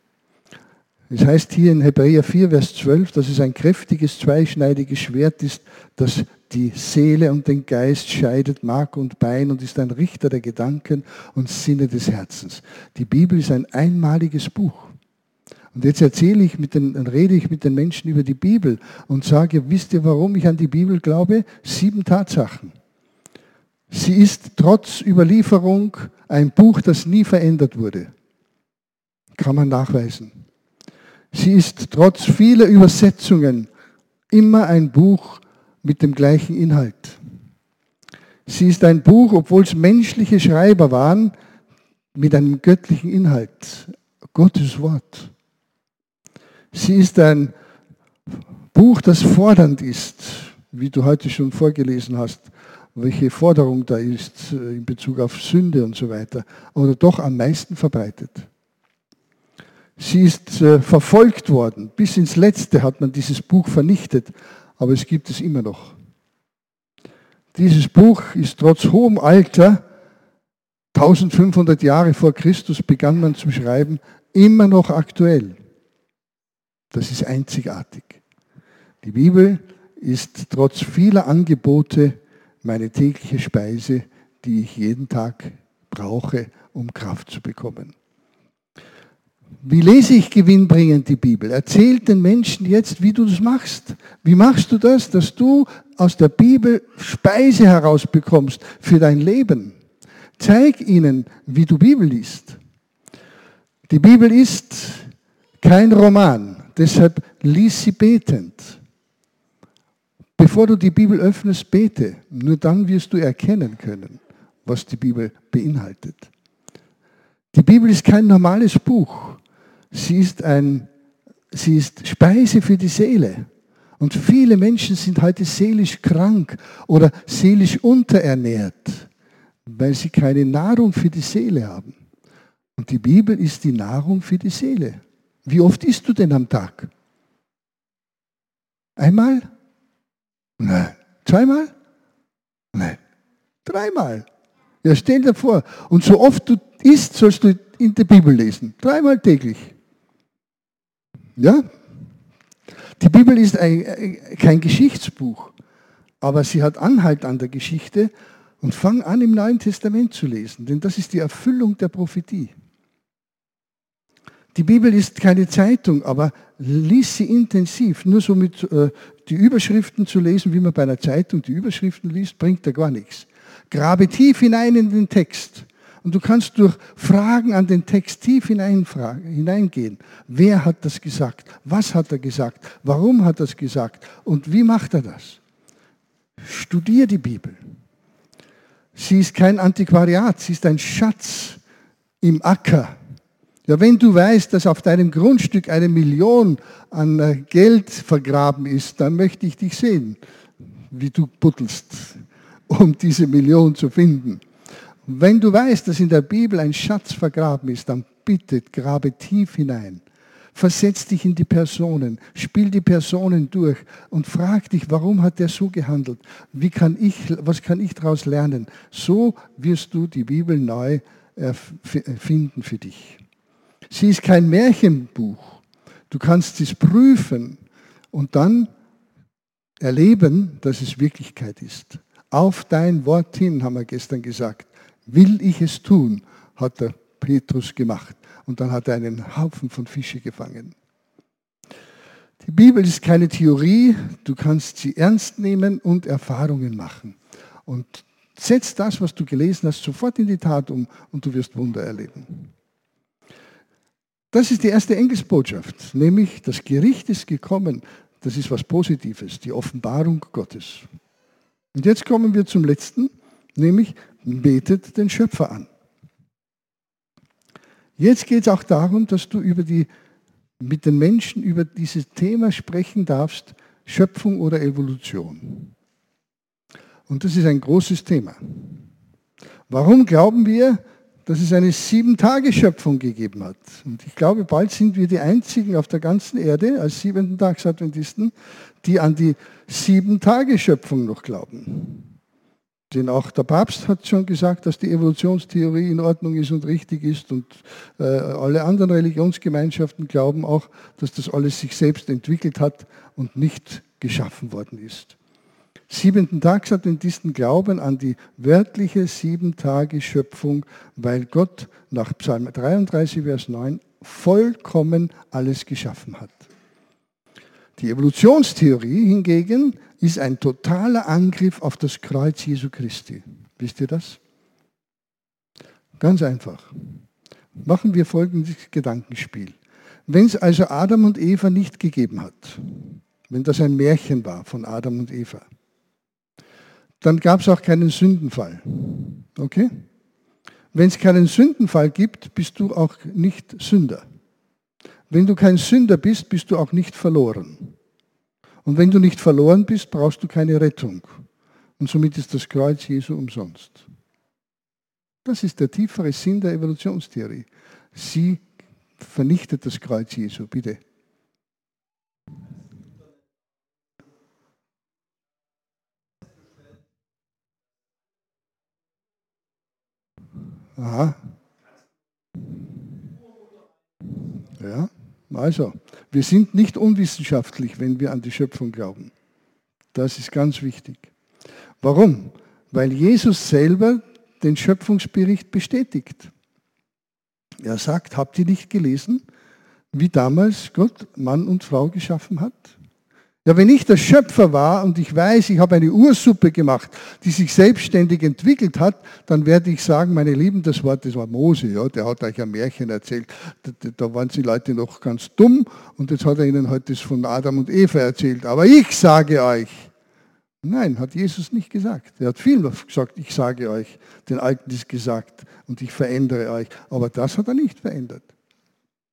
Es heißt hier in Hebräer vier, Vers zwölf, dass es ein kräftiges, zweischneidiges Schwert ist, das die Seele und den Geist scheidet, Mark und Bein, und ist ein Richter der Gedanken und Sinne des Herzens. Die Bibel ist ein einmaliges Buch. Und jetzt erzähle ich mit den, dann rede ich mit den Menschen über die Bibel und sage, wisst ihr, warum ich an die Bibel glaube? Sieben Tatsachen. Sie ist trotz Überlieferung ein Buch, das nie verändert wurde. Kann man nachweisen. Sie ist trotz vieler Übersetzungen immer ein Buch mit dem gleichen Inhalt. Sie ist ein Buch, obwohl es menschliche Schreiber waren, mit einem göttlichen Inhalt. Gottes Wort. Sie ist ein Buch, das fordernd ist, wie du heute schon vorgelesen hast, welche Forderung da ist in Bezug auf Sünde und so weiter, oder doch am meisten verbreitet. Sie ist äh, verfolgt worden. Bis ins Letzte hat man dieses Buch vernichtet, aber es gibt es immer noch. Dieses Buch ist trotz hohem Alter, eintausendfünfhundert Jahre vor Christus begann man zu schreiben, immer noch aktuell. Das ist einzigartig. Die Bibel ist trotz vieler Angebote meine tägliche Speise, die ich jeden Tag brauche, um Kraft zu bekommen. Wie lese ich gewinnbringend die Bibel? Erzähl den Menschen jetzt, wie du das machst. Wie machst du das, dass du aus der Bibel Speise herausbekommst für dein Leben? Zeig ihnen, wie du Bibel liest. Die Bibel ist kein Roman, deshalb lies sie betend. Bevor du die Bibel öffnest, bete. Nur dann wirst du erkennen können, was die Bibel beinhaltet. Die Bibel ist kein normales Buch. Sie ist ein sie ist Speise für die Seele. Und viele Menschen sind heute seelisch krank oder seelisch unterernährt, weil sie keine Nahrung für die Seele haben. Und die Bibel ist die Nahrung für die Seele. Wie oft isst du denn am Tag? Einmal? Nein. Zweimal? Nein. Dreimal. Ja, stell dir vor. Und so oft du isst, sollst du in der Bibel lesen. Dreimal täglich. Ja? Die Bibel ist ein, kein Geschichtsbuch, aber sie hat Anhalt an der Geschichte und fang an, im Neuen Testament zu lesen, denn das ist die Erfüllung der Prophetie. Die Bibel ist keine Zeitung, aber lies sie intensiv. Nur so mit äh, die Überschriften zu lesen, wie man bei einer Zeitung die Überschriften liest, bringt da gar nichts. Grabe tief hinein in den Text. Und du kannst durch Fragen an den Text tief hineingehen. Wer hat das gesagt? Was hat er gesagt? Warum hat er es gesagt? Und wie macht er das? Studier die Bibel. Sie ist kein Antiquariat, sie ist ein Schatz im Acker. Ja, wenn du weißt, dass auf deinem Grundstück eine Million an Geld vergraben ist, dann möchte ich dich sehen, wie du buddelst, um diese Million zu finden. Wenn du weißt, dass in der Bibel ein Schatz vergraben ist, dann bitte grabe tief hinein. Versetz dich in die Personen, spiel die Personen durch und frag dich, warum hat der so gehandelt? Wie kann ich, was kann ich daraus lernen? So wirst du die Bibel neu finden für dich. Sie ist kein Märchenbuch. Du kannst es prüfen und dann erleben, dass es Wirklichkeit ist. Auf dein Wort hin, haben wir gestern gesagt. Will ich es tun, hat der Petrus gemacht. Und dann hat er einen Haufen von Fische gefangen. Die Bibel ist keine Theorie, du kannst sie ernst nehmen und Erfahrungen machen. Und setz das, was du gelesen hast, sofort in die Tat um und du wirst Wunder erleben. Das ist die erste Engelsbotschaft, nämlich das Gericht ist gekommen. Das ist was Positives, die Offenbarung Gottes. Und jetzt kommen wir zum letzten, nämlich betet den Schöpfer an. Jetzt geht es auch darum, dass du über die, mit den Menschen über dieses Thema sprechen darfst, Schöpfung oder Evolution. Und das ist ein großes Thema. Warum glauben wir, dass es eine Sieben-Tage-Schöpfung gegeben hat? Und ich glaube, bald sind wir die Einzigen auf der ganzen Erde als Siebenten-Tags-Adventisten, die an die Sieben-Tage-Schöpfung noch glauben. Denn auch der Papst hat schon gesagt, dass die Evolutionstheorie in Ordnung ist und richtig ist. Und äh, alle anderen Religionsgemeinschaften glauben auch, dass das alles sich selbst entwickelt hat und nicht geschaffen worden ist. Siebenten-Tags-Adventisten glauben an die wörtliche Sieben-Tage-Schöpfung, weil Gott nach Psalm dreiunddreißig, Vers neun vollkommen alles geschaffen hat. Die Evolutionstheorie hingegen ist ein totaler Angriff auf das Kreuz Jesu Christi. Wisst ihr das? Ganz einfach. Machen wir folgendes Gedankenspiel. Wenn es also Adam und Eva nicht gegeben hat, wenn das ein Märchen war von Adam und Eva, dann gab es auch keinen Sündenfall. Okay? Wenn es keinen Sündenfall gibt, bist du auch nicht Sünder. Wenn du kein Sünder bist, bist du auch nicht verloren. Und wenn du nicht verloren bist, brauchst du keine Rettung. Und somit ist das Kreuz Jesu umsonst. Das ist der tiefere Sinn der Evolutionstheorie. Sie vernichtet das Kreuz Jesu, bitte. Aha. Ja, also, wir sind nicht unwissenschaftlich, wenn wir an die Schöpfung glauben. Das ist ganz wichtig. Warum? Weil Jesus selber den Schöpfungsbericht bestätigt. Er sagt, habt ihr nicht gelesen, wie damals Gott Mann und Frau geschaffen hat? Ja, wenn ich der Schöpfer war und ich weiß, ich habe eine Ursuppe gemacht, die sich selbstständig entwickelt hat, dann werde ich sagen, meine Lieben, das war, das war Mose, ja, der hat euch ein Märchen erzählt. Da, da waren die Leute noch ganz dumm und jetzt hat er ihnen heute das von Adam und Eva erzählt. Aber ich sage euch, nein, hat Jesus nicht gesagt. Er hat viel gesagt, ich sage euch, den Alten ist gesagt und ich verändere euch. Aber das hat er nicht verändert.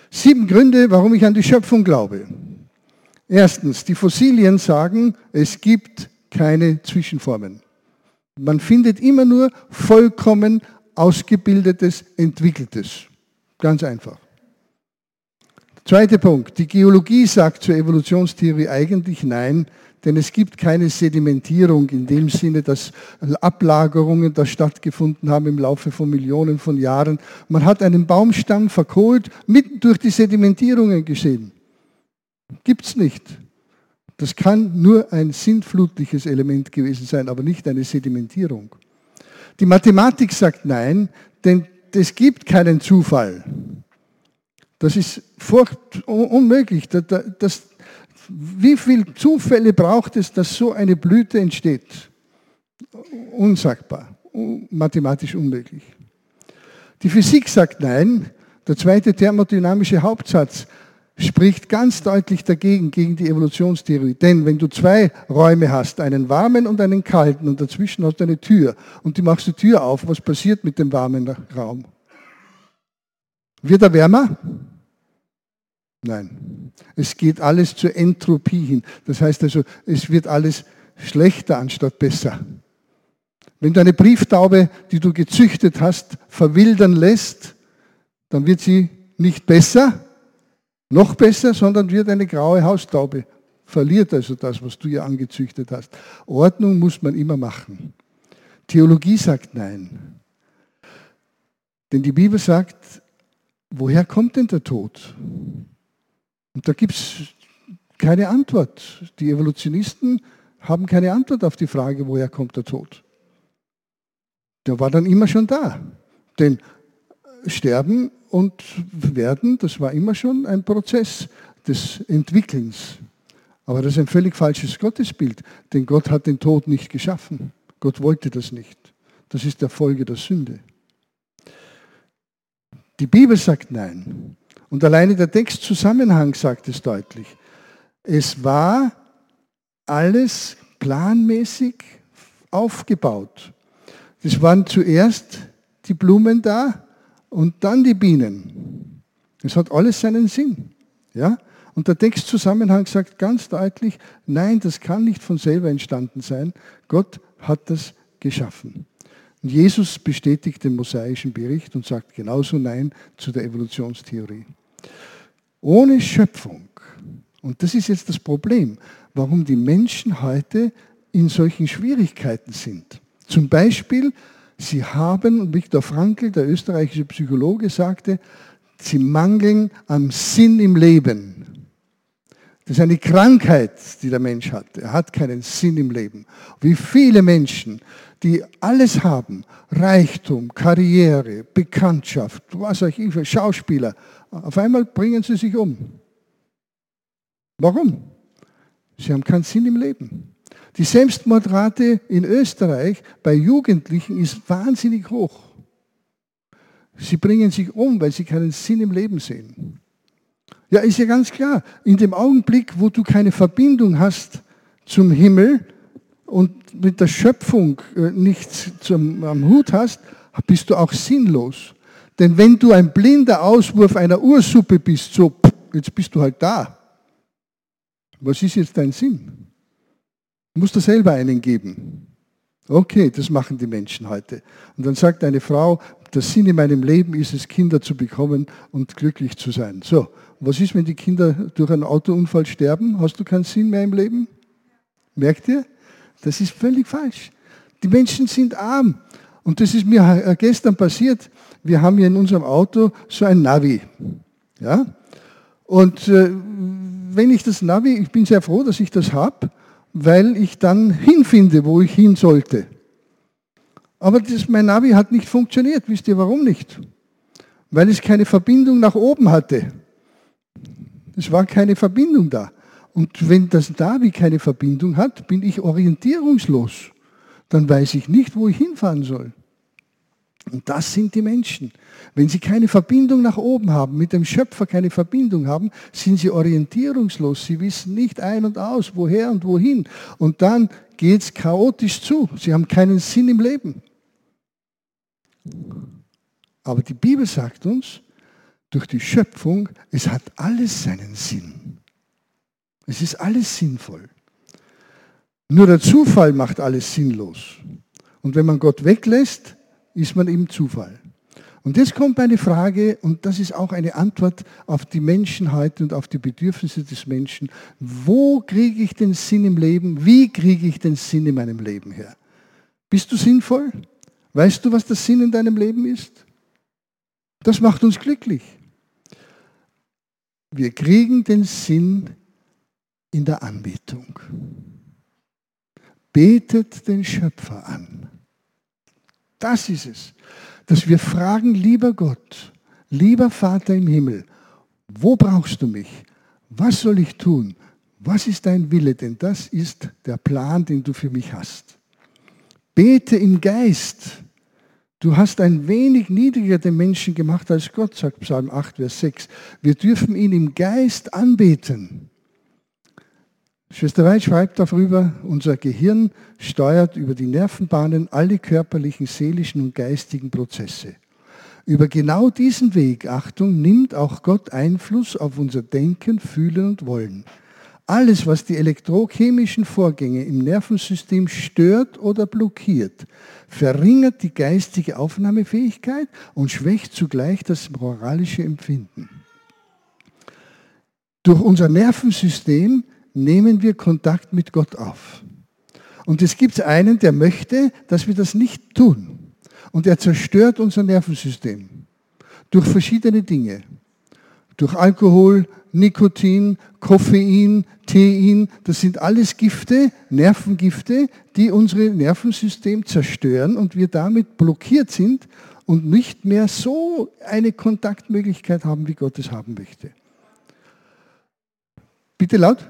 Sieben Gründe, warum ich an die Schöpfung glaube. Erstens, die Fossilien sagen, es gibt keine Zwischenformen. Man findet immer nur vollkommen ausgebildetes, entwickeltes. Ganz einfach. Zweiter Punkt, die Geologie sagt zur Evolutionstheorie eigentlich nein, denn es gibt keine Sedimentierung in dem Sinne, dass Ablagerungen da stattgefunden haben im Laufe von Millionen von Jahren. Man hat einen Baumstamm verkohlt, mitten durch die Sedimentierungen geschehen. Gibt es nicht. Das kann nur ein sintflutliches Element gewesen sein, aber nicht eine Sedimentierung. Die Mathematik sagt nein, denn es gibt keinen Zufall. Das ist furcht unmöglich. Das, das, wie viele Zufälle braucht es, dass so eine Blüte entsteht? Unsagbar, mathematisch unmöglich. Die Physik sagt nein. Der zweite thermodynamische Hauptsatz spricht ganz deutlich dagegen, gegen die Evolutionstheorie. Denn wenn du zwei Räume hast, einen warmen und einen kalten, und dazwischen hast du eine Tür, und du machst die Tür auf, was passiert mit dem warmen Raum? Wird er wärmer? Nein. Es geht alles zur Entropie hin. Das heißt also, es wird alles schlechter anstatt besser. Wenn du eine Brieftaube, die du gezüchtet hast, verwildern lässt, dann wird sie nicht besser, noch besser, sondern wird eine graue Haustaube. Verliert also das, was du ihr angezüchtet hast. Ordnung muss man immer machen. Theologie sagt nein. Denn die Bibel sagt, woher kommt denn der Tod? Und da gibt es keine Antwort. Die Evolutionisten haben keine Antwort auf die Frage, woher kommt der Tod. Der war dann immer schon da. Denn Sterben und Werden, das war immer schon ein Prozess des Entwickelns. Aber das ist ein völlig falsches Gottesbild, denn Gott hat den Tod nicht geschaffen. Gott wollte das nicht. Das ist der Folge der Sünde. Die Bibel sagt nein. Und alleine der Textzusammenhang sagt es deutlich. Es war alles planmäßig aufgebaut. Es waren zuerst die Blumen da und dann die Bienen. Es hat alles seinen Sinn. Ja? Und der Textzusammenhang sagt ganz deutlich, nein, das kann nicht von selber entstanden sein. Gott hat das geschaffen. Und Jesus bestätigt den mosaischen Bericht und sagt genauso Nein zu der Evolutionstheorie. Ohne Schöpfung, und das ist jetzt das Problem, warum die Menschen heute in solchen Schwierigkeiten sind. Zum Beispiel, sie haben, und Viktor Frankl, der österreichische Psychologe, sagte, sie mangeln am Sinn im Leben. Das ist eine Krankheit, die der Mensch hat. Er hat keinen Sinn im Leben. Wie viele Menschen, die alles haben, Reichtum, Karriere, Bekanntschaft, was auch immer, Schauspieler, auf einmal bringen sie sich um. Warum? Sie haben keinen Sinn im Leben. Die Selbstmordrate in Österreich bei Jugendlichen ist wahnsinnig hoch. Sie bringen sich um, weil sie keinen Sinn im Leben sehen. Ja, ist ja ganz klar, in dem Augenblick, wo du keine Verbindung hast zum Himmel und mit der Schöpfung nichts zum, am Hut hast, bist du auch sinnlos. Denn wenn du ein blinder Auswurf einer Ursuppe bist, so, jetzt bist du halt da. Was ist jetzt dein Sinn? Du musst da selber einen geben. Okay, das machen die Menschen heute. Und dann sagt eine Frau, der Sinn in meinem Leben ist es, Kinder zu bekommen und glücklich zu sein. So, was ist, wenn die Kinder durch einen Autounfall sterben? Hast du keinen Sinn mehr im Leben? Merkt ihr? Das ist völlig falsch. Die Menschen sind arm. Und das ist mir gestern passiert. Wir haben hier in unserem Auto so ein Navi. Ja? Und äh, wenn ich das Navi, ich bin sehr froh, dass ich das habe, weil ich dann hinfinde, wo ich hin sollte. Aber das, mein Navi hat nicht funktioniert. Wisst ihr, warum nicht? Weil es keine Verbindung nach oben hatte. Es war keine Verbindung da. Und wenn das Navi keine Verbindung hat, bin ich orientierungslos. Dann weiß ich nicht, wo ich hinfahren soll. Und das sind die Menschen. Wenn sie keine Verbindung nach oben haben, mit dem Schöpfer keine Verbindung haben, sind sie orientierungslos. Sie wissen nicht ein und aus, woher und wohin. Und dann geht es chaotisch zu. Sie haben keinen Sinn im Leben. Aber die Bibel sagt uns, durch die Schöpfung, es hat alles seinen Sinn. Es ist alles sinnvoll. Nur der Zufall macht alles sinnlos. Und wenn man Gott weglässt, ist man eben Zufall. Und jetzt kommt eine Frage, und das ist auch eine Antwort auf die Menschen heute und auf die Bedürfnisse des Menschen. Wo kriege ich den Sinn im Leben? Wie kriege ich den Sinn in meinem Leben her? Bist du sinnvoll? Weißt du, was der Sinn in deinem Leben ist? Das macht uns glücklich. Wir kriegen den Sinn in der Anbetung. Betet den Schöpfer an. Das ist es. Dass wir fragen, lieber Gott, lieber Vater im Himmel, wo brauchst du mich? Was soll ich tun? Was ist dein Wille? Denn das ist der Plan, den du für mich hast. Bete im Geist. Du hast ein wenig niedriger den Menschen gemacht als Gott, sagt Psalm acht, Vers sechs. Wir dürfen ihn im Geist anbeten. Schwester Weid schreibt darüber, unser Gehirn steuert über die Nervenbahnen alle körperlichen, seelischen und geistigen Prozesse. Über genau diesen Weg, Achtung, nimmt auch Gott Einfluss auf unser Denken, Fühlen und Wollen. Alles, was die elektrochemischen Vorgänge im Nervensystem stört oder blockiert, verringert die geistige Aufnahmefähigkeit und schwächt zugleich das moralische Empfinden. Durch unser Nervensystem nehmen wir Kontakt mit Gott auf. Und es gibt einen, der möchte, dass wir das nicht tun. Und er zerstört unser Nervensystem durch verschiedene Dinge. Durch Alkohol, Nikotin, Koffein, Tein, das sind alles Gifte, Nervengifte, die unser Nervensystem zerstören und wir damit blockiert sind und nicht mehr so eine Kontaktmöglichkeit haben, wie Gott es haben möchte. Bitte laut.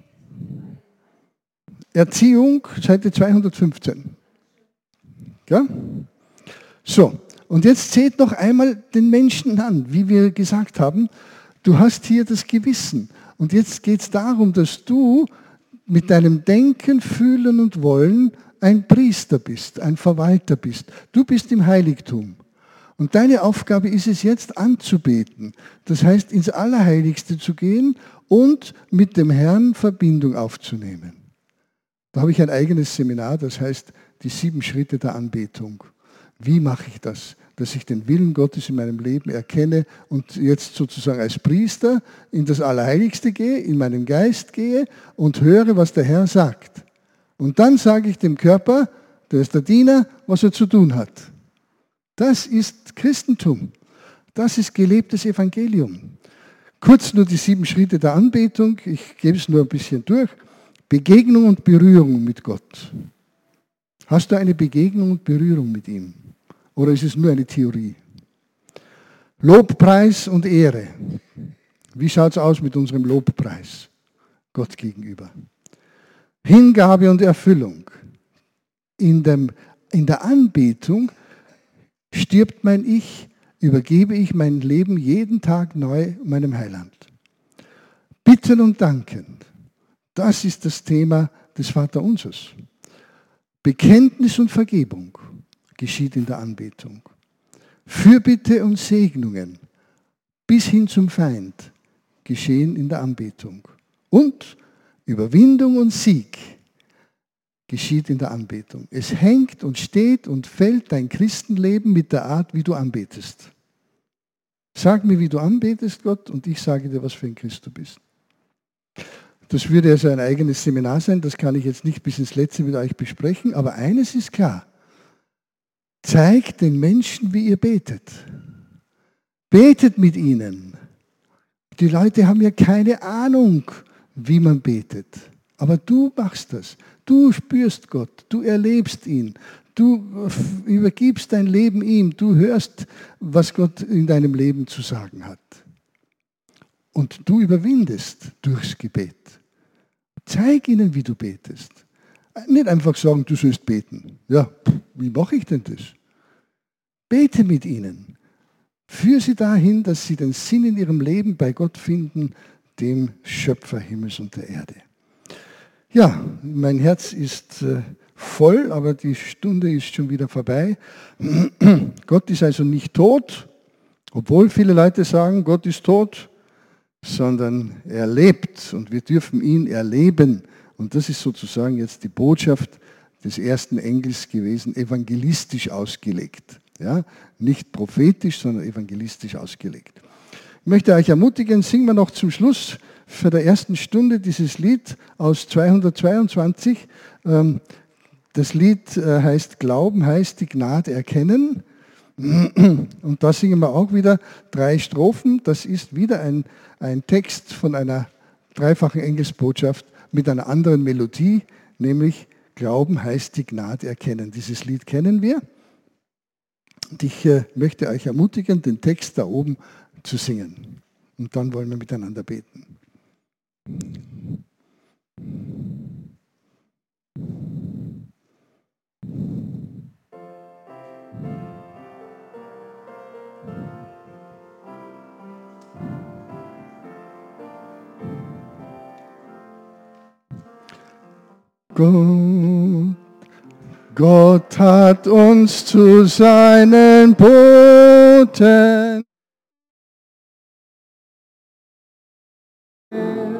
Erziehung, Seite zweihundertfünfzehn. Ja? So, und jetzt seht noch einmal den Menschen an, wie wir gesagt haben, du hast hier das Gewissen. Und jetzt geht es darum, dass du mit deinem Denken, Fühlen und Wollen ein Priester bist, ein Verwalter bist. Du bist im Heiligtum. Und deine Aufgabe ist es jetzt anzubeten. Das heißt, ins Allerheiligste zu gehen und mit dem Herrn Verbindung aufzunehmen. Da habe ich ein eigenes Seminar, das heißt die sieben Schritte der Anbetung. Wie mache ich das? Dass ich den Willen Gottes in meinem Leben erkenne und jetzt sozusagen als Priester in das Allerheiligste gehe, in meinen Geist gehe und höre, was der Herr sagt. Und dann sage ich dem Körper, der ist der Diener, was er zu tun hat. Das ist Christentum. Das ist gelebtes Evangelium. Kurz nur die sieben Schritte der Anbetung. Ich gebe es nur ein bisschen durch. Begegnung und Berührung mit Gott. Hast du eine Begegnung und Berührung mit ihm? Oder ist es nur eine Theorie? Lobpreis und Ehre. Wie schaut es aus mit unserem Lobpreis Gott gegenüber? Hingabe und Erfüllung. In, dem, in der Anbetung stirbt mein Ich, übergebe ich mein Leben jeden Tag neu meinem Heiland. Bitten und danken. Das ist das Thema des Vaterunsers. Bekenntnis und Vergebung geschieht in der Anbetung. Fürbitte und Segnungen bis hin zum Feind geschehen in der Anbetung. Und Überwindung und Sieg geschieht in der Anbetung. Es hängt und steht und fällt dein Christenleben mit der Art, wie du anbetest. Sag mir, wie du anbetest, Gott, und ich sage dir, was für ein Christ du bist. Das würde also ein eigenes Seminar sein, das kann ich jetzt nicht bis ins Letzte mit euch besprechen, aber eines ist klar. Zeigt den Menschen, wie ihr betet. Betet mit ihnen. Die Leute haben ja keine Ahnung, wie man betet. Aber du machst das. Du spürst Gott, du erlebst ihn, du übergibst dein Leben ihm, du hörst, was Gott in deinem Leben zu sagen hat. Und du überwindest durchs Gebet. Zeig ihnen, wie du betest. Nicht einfach sagen, du sollst beten. Ja, wie mache ich denn das? Bete mit ihnen. Führe sie dahin, dass sie den Sinn in ihrem Leben bei Gott finden, dem Schöpfer Himmels und der Erde. Ja, mein Herz ist äh, voll, aber die Stunde ist schon wieder vorbei. Gott ist also nicht tot Obwohl viele Leute sagen, Gott ist tot, sondern er lebt und wir dürfen ihn erleben. Und das ist sozusagen jetzt die Botschaft des ersten Engels gewesen, evangelistisch ausgelegt. Ja? Nicht prophetisch, sondern evangelistisch ausgelegt. Ich möchte euch ermutigen, singen wir noch zum Schluss für der ersten Stunde dieses Lied aus zweihundertzweiundzwanzig. Das Lied heißt Glauben heißt die Gnade erkennen. Und da singen wir auch wieder drei Strophen. Das ist wieder ein, ein Text von einer dreifachen Engelsbotschaft mit einer anderen Melodie, nämlich Glauben heißt die Gnade erkennen. Dieses Lied kennen wir. Und ich äh, möchte euch ermutigen, den Text da oben zu singen. Und dann wollen wir miteinander beten. Gott, Gott hat uns zu seinen Boten